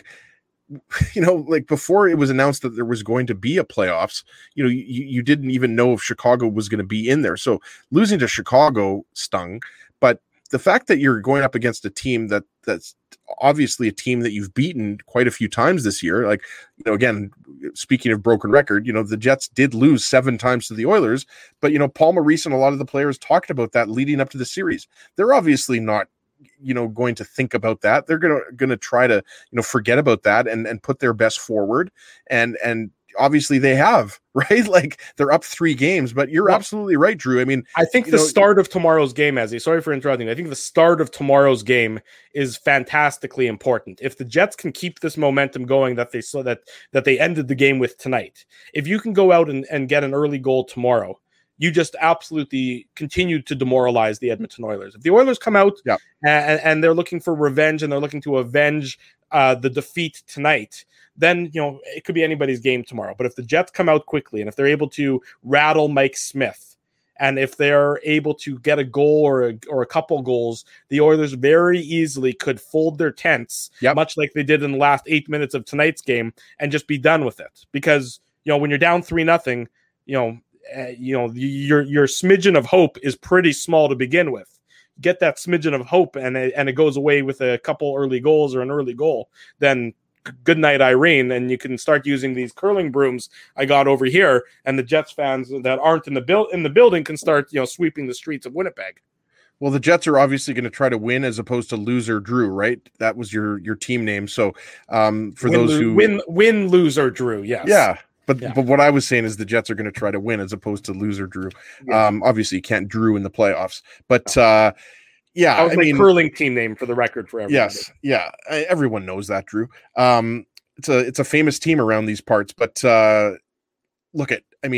you know, like before it was announced that there was going to be a playoffs, you know, you, you didn't even know if Chicago was going to be in there. So losing to Chicago stung, but the fact that you're going up against a team that that's obviously a team that you've beaten quite a few times this year, like, you know, again, speaking of broken record, you know, the Jets did lose seven times to the Oilers, but, you know, Paul Maurice and a lot of the players talked about that leading up to the series. They're obviously not, you know, going to think about that. They're going to, going to try to, you know, forget about that and, and put their best forward. And, and obviously they have, right? Like they're up three games, but you're well, absolutely right, Drew. I mean, I think the know, start of tomorrow's game, Ezzy, sorry for interrupting. I think the start of tomorrow's game is fantastically important. If the Jets can keep this momentum going that they saw that, that they ended the game with tonight, if you can go out and, and get an early goal tomorrow, you just absolutely continued to demoralize the Edmonton Oilers. If the Oilers come out yeah. and, and they're looking for revenge and they're looking to avenge uh, the defeat tonight, then, you know, it could be anybody's game tomorrow. But if the Jets come out quickly and if they're able to rattle Mike Smith and if they're able to get a goal or a, or a couple goals, the Oilers very easily could fold their tents, yep. much like they did in the last eight minutes of tonight's game, and just be done with it. Because, you know, when you're down three nothing, you know, Uh, you know, your your smidgen of hope is pretty small to begin with. Get that smidgen of hope, and it, and it goes away with a couple early goals or an early goal. Then good night, Irene, and you can start using these curling brooms I got over here, and the Jets fans that aren't in the build in the building can start, you know, sweeping the streets of Winnipeg. Well, the Jets are obviously going to try to win as opposed to loser Drew, right? That was your your team name. So um, for win, those who win win loser Drew, yes, yeah. But yeah. but what I was saying is the Jets are going to try to win as opposed to loser Drew. Yeah. Um, obviously, you can't Drew in the playoffs. But, uh, yeah. That was I my mean, curling team name for the record for everyone. Yes, yeah. I, everyone knows that, Drew. Um, it's, a, it's a famous team around these parts. But uh, look at, I mean,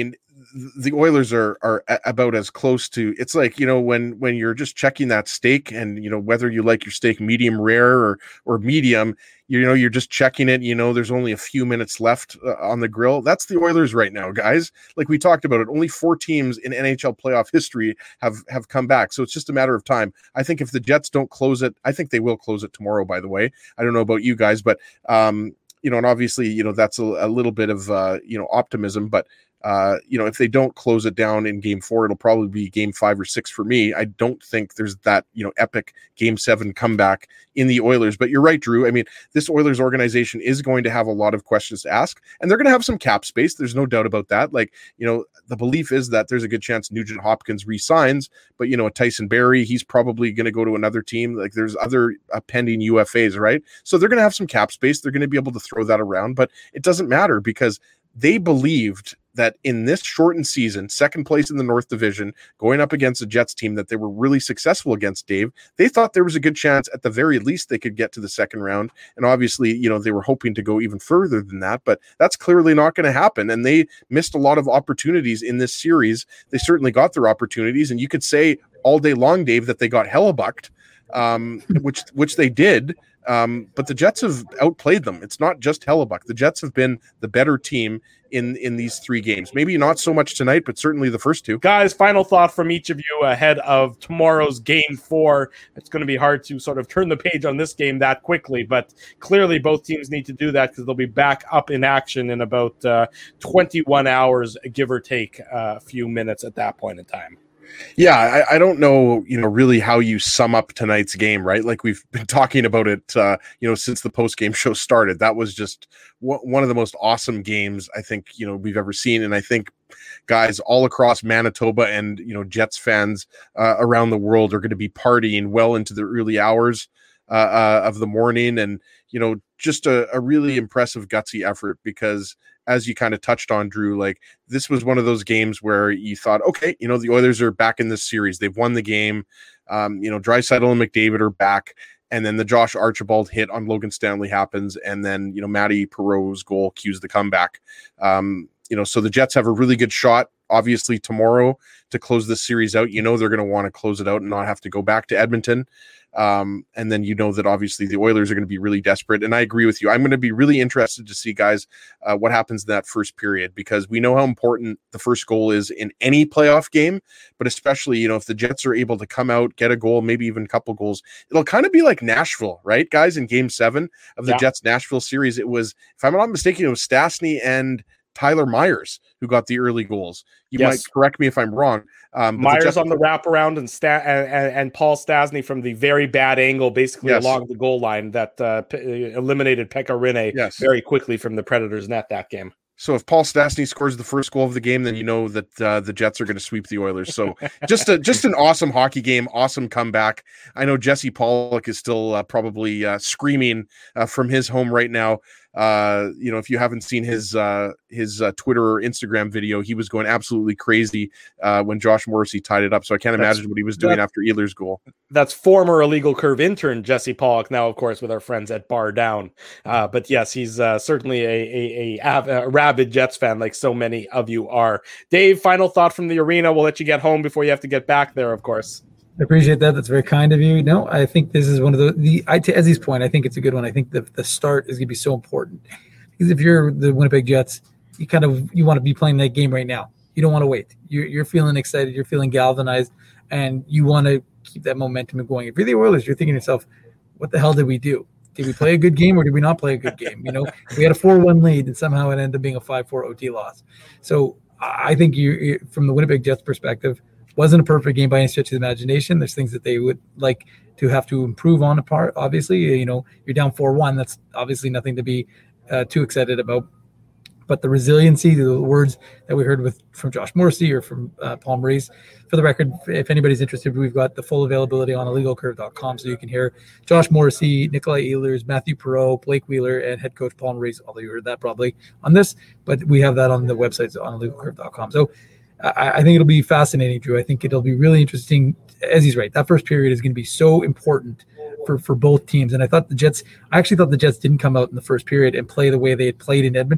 the Oilers are are about as close to, it's like, you know, when when you're just checking that steak, and you know whether you like your steak medium rare or or medium, you know, you're just checking it, you know, there's only a few minutes left uh, on the grill. That's the Oilers right now, guys. Like we talked about it, only four teams in N H L playoff history have have come back, so it's just a matter of time. I think if the Jets don't close it, I think they will close it tomorrow, by the way. I don't know about you guys, but um you know, and obviously, you know, that's a, a little bit of uh you know optimism, but Uh, you know, if they don't close it down in game four, it'll probably be game five or six for me. I don't think there's that, you know, epic game seven comeback in the Oilers, but you're right, Drew. I mean, this Oilers organization is going to have a lot of questions to ask, and they're going to have some cap space. There's no doubt about that. Like, you know, the belief is that there's a good chance Nugent Hopkins re-signs, but you know, a Tyson Barrie, he's probably going to go to another team. Like there's other uh, pending U F As, right? So they're going to have some cap space. They're going to be able to throw that around, but it doesn't matter because they believed that in this shortened season, second place in the North Division, going up against a Jets team that they were really successful against, Dave, they thought there was a good chance at the very least they could get to the second round. And obviously, you know, they were hoping to go even further than that, but that's clearly not going to happen. And they missed a lot of opportunities in this series. They certainly got their opportunities. And you could say all day long, Dave, that they got hellebucked, um, which, which they did. Um, but the Jets have outplayed them. It's not just Hellebuck. The Jets have been the better team in, in these three games. Maybe not so much tonight, but certainly the first two. Guys, final thought from each of you ahead of tomorrow's game four. It's going to be hard to sort of turn the page on this game that quickly, but clearly both teams need to do that because they'll be back up in action in about uh, twenty-one hours, give or take a few minutes at that point in time. Yeah, I, I don't know, you know, really how you sum up tonight's game, right? Like we've been talking about it, uh, you know, since the post-game show started. That was just w- one of the most awesome games I think, you know, we've ever seen. And I think guys all across Manitoba and, you know, Jets fans uh, around the world are going to be partying well into the early hours uh, uh, of the morning. And, you know, just a, a really impressive, gutsy effort because as you kind of touched on, Drew, like this was one of those games where you thought, okay, you know, the Oilers are back in this series. They've won the game. Um, you know, Draisaitl and McDavid are back. And then the Josh Archibald hit on Logan Stanley happens. And then, you know, Matty Perreault's goal cues the comeback. Um, you know, so the Jets have a really good shot, obviously, tomorrow to close this series out. You know, they're going to want to close it out and not have to go back to Edmonton. Um, and then you know that obviously the Oilers are going to be really desperate. And I agree with you. I'm going to be really interested to see, guys, uh, what happens in that first period, because we know how important the first goal is in any playoff game, but especially, you know, if the Jets are able to come out, get a goal, maybe even a couple goals, it'll kind of be like Nashville, right, guys, in game seven of the yeah. Jets Nashville series. It was, if I'm not mistaken, it was Stastny and Tyler Myers who got the early goals. You yes. might correct me if I'm wrong. Um, Myers Jets- on the wraparound and, Sta- and and Paul Stastny from the very bad angle, basically yes. along the goal line that uh, p- eliminated Pekka Rinne yes. very quickly from the Predators net that game. So if Paul Stastny scores the first goal of the game, then you know that uh, the Jets are going to sweep the Oilers. So just a, just an awesome hockey game, awesome comeback. I know Jesse Pollock is still uh, probably uh, screaming uh, from his home right now. Uh, you know, if you haven't seen his uh, his uh, Twitter or Instagram video, he was going absolutely crazy uh, when Josh Morrissey tied it up. So I can't that's, imagine what he was doing after Ehlers' goal. That's former Illegal Curve intern Jesse Pollock, now of course with our friends at Bar Down. Uh, but yes, he's uh, certainly a, a, a, a rabid Jets fan, like so many of you are. Dave, final thought from the arena. We'll let you get home before you have to get back there, of course. I appreciate that. That's very kind of you. No, I think this is one of the, the I, to Ezzy's point, I think it's a good one. I think the, the start is going to be so important. Because if you're the Winnipeg Jets, you kind of, you want to be playing that game right now. You don't want to wait. You're, you're feeling excited. You're feeling galvanized. And you want to keep that momentum going. If you're the Oilers, you're thinking to yourself, what the hell did we do? Did we play a good game or did we not play a good game? You know, we had a four one lead and somehow it ended up being a five four O T loss. So I think you, from the Winnipeg Jets perspective, wasn't a perfect game by any stretch of the imagination. There's things that they would like to have to improve on apart. Obviously, you know, you're down four one. That's obviously nothing to be uh, too excited about. But the resiliency, the words that we heard with from Josh Morrissey or from uh, Paul Maurice, for the record, if anybody's interested, we've got the full availability on illegal curve dot com, so you can hear Josh Morrissey, Nikolai Ehlers, Matthew Perreault, Blake Wheeler, and head coach Paul Maurice, although you heard that probably on this, but we have that on the website on illegal curve dot com. So I, I think it'll be fascinating, Drew. I think it'll be really interesting. As he's right, that first period is going to be so important for, for both teams. And I thought the Jets, I actually thought the Jets didn't come out in the first period and play the way they had played in Edmonton.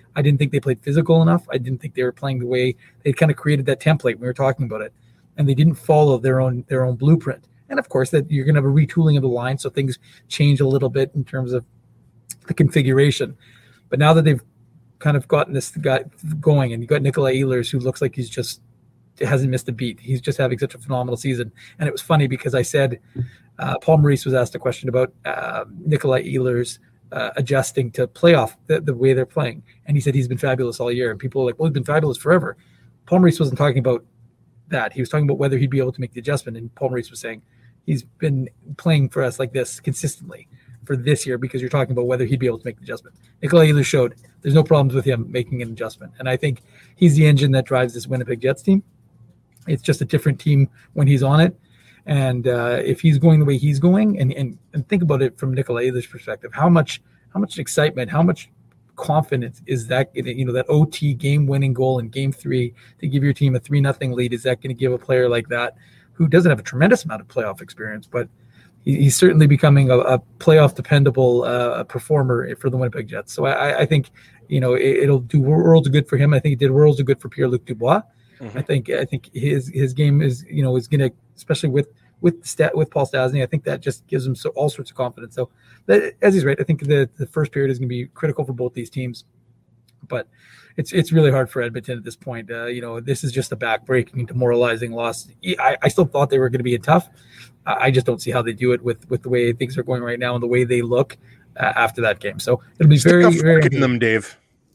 I didn't think they played physical enough. I didn't think they were playing the way they kind of created that template. We were talking about it, and they didn't follow their own their own blueprint. And of course, that you're going to have a retooling of the line, so things change a little bit in terms of the configuration. But now that they've kind of gotten this guy going, and you got Nikolai Ehlers, who looks like he's just hasn't missed a beat. He's just having such a phenomenal season. And it was funny because I said uh, Paul Maurice was asked a question about uh, Nikolai Ehlers uh, adjusting to playoff the, the way they're playing, and he said he's been fabulous all year. And people are like, "Well, he's been fabulous forever." Paul Maurice wasn't talking about that. He was talking about whether he'd be able to make the adjustment. And Paul Maurice was saying he's been playing for us like this consistently for this year because you're talking about whether he'd be able to make the adjustment. Nikolai Ehlers showed there's no problems with him making an adjustment. And I think he's the engine that drives this Winnipeg Jets team. It's just a different team when he's on it. And uh, if he's going the way he's going, and, and, and think about it from Nikolai Ehlers' perspective, how much how much excitement, how much confidence is that, you know, that O T game-winning goal in game three to give your team a three nothing lead, is that going to give a player like that who doesn't have a tremendous amount of playoff experience, but he, he's certainly becoming a, a playoff dependable uh, performer for the Winnipeg Jets. So I, I think, you know, it, it'll do worlds of good for him. I think it did worlds of good for Pierre-Luc Dubois. Mm-hmm. I think I think his his game is, you know, is going to, especially with with Stat, with Paul Stastny, I think that just gives him so all sorts of confidence. So that, as he's right, I think the, the first period is going to be critical for both these teams. But it's it's really hard for Edmonton at this point. Uh, you know, this is just a backbreaking, demoralizing loss. I, I still thought they were going to be tough. I just don't see how they do it with with the way things are going right now and the way they look uh, after that game. So it'll be Stick very, a fork very in them, Dave.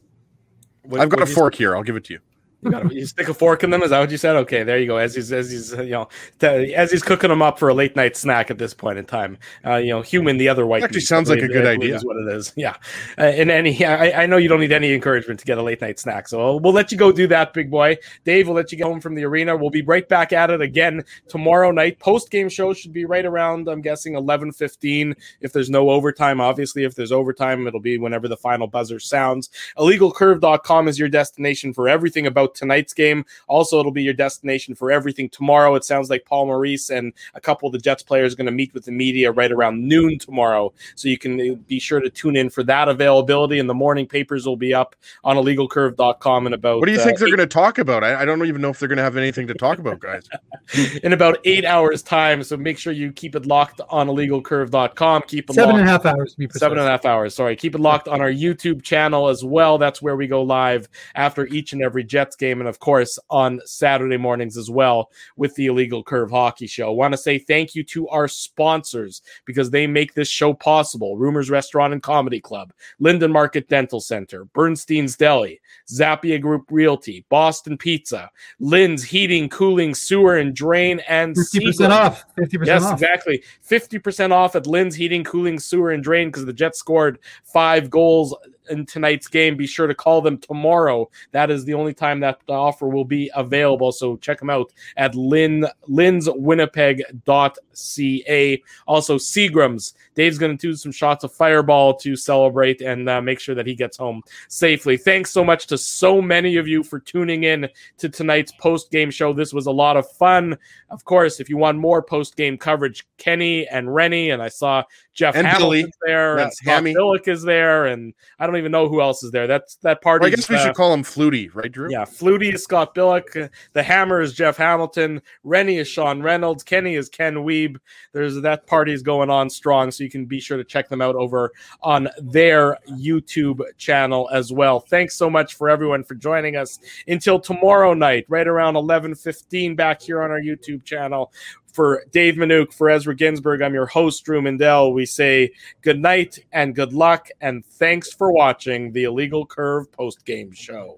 What, I've got a you fork here. I'll give it to you. You, gotta, you stick a fork in them. Is that what you said? Okay, there you go. As he's as he's you know t- as he's cooking them up for a late night snack at this point in time. Uh, you know, human the other white. Actually, meat, sounds like a good idea. Is what it is. Yeah. Uh, and any, I, I know you don't need any encouragement to get a late night snack, so we'll, we'll let you go do that, big boy. Dave, we'll let you get home from the arena. We'll be right back at it again tomorrow night. Post game show should be right around, I'm guessing, eleven fifteen. If there's no overtime, obviously, if there's overtime, it'll be whenever the final buzzer sounds. illegal curve dot com is your destination for everything about tonight's game. Also, it'll be your destination for everything tomorrow. It sounds like Paul Maurice and a couple of the Jets players are going to meet with the media right around noon tomorrow. So you can be sure to tune in for that availability. And the morning papers will be up on illegal curve dot com in about... What do you think uh, they're going to talk about? I, I don't even know if they're going to have anything to talk about, guys. in about eight hours' time. So make sure you keep it locked on illegal curve dot com. Keep it seven locked. and a half hours to be precise. Seven and a half hours. Sorry. Keep it locked on our YouTube channel as well. That's where we go live after each and every Jets game. And of course, on Saturday mornings as well with the Illegal Curve Hockey Show. I want to say thank you to our sponsors because they make this show possible. Rumors Restaurant and Comedy Club, Linden Market Dental Center, Bernstein's Deli, Zappia Group Realty, Boston Pizza, Lynn's Heating, Cooling, Sewer and Drain, and fifty percent Seagram. off. fifty percent Yes, off. exactly. fifty percent off at Lynn's Heating, Cooling, Sewer, and Drain because the Jets scored five goals in tonight's game. Be sure to call them tomorrow. That is the only time that the offer will be available. So check them out at lynn, lynn's winnipeg dot c a. Also, Seagram's. Dave's going to do some shots of Fireball to celebrate and uh, make sure that he gets home safely. Thanks so much to so many of you for tuning in to tonight's post-game show. This was a lot of fun. Of course, if you want more post-game coverage, Kenny and Rennie, and I saw Jeff And Hamilton's Billy. there, Yeah, and Scott Hammy. Billick is there, and I don't even know who else is there. That's that party. Well, I guess we uh, should call him Flutie, right, Drew? Yeah, Flutie is Scott Billick. The Hammer is Jeff Hamilton. Rennie is Sean Reynolds. Kenny is Ken Weeb. There's that party is going on strong, so you can be sure to check them out over on their YouTube channel as well. Thanks so much for everyone for joining us until tomorrow night, right around eleven fifteen back here on our YouTube channel. For Dave Minuk, for Ezra Ginsburg, I'm your host, Drew Mindell. We say good night and good luck, and thanks for watching the Illegal Curve post-game show.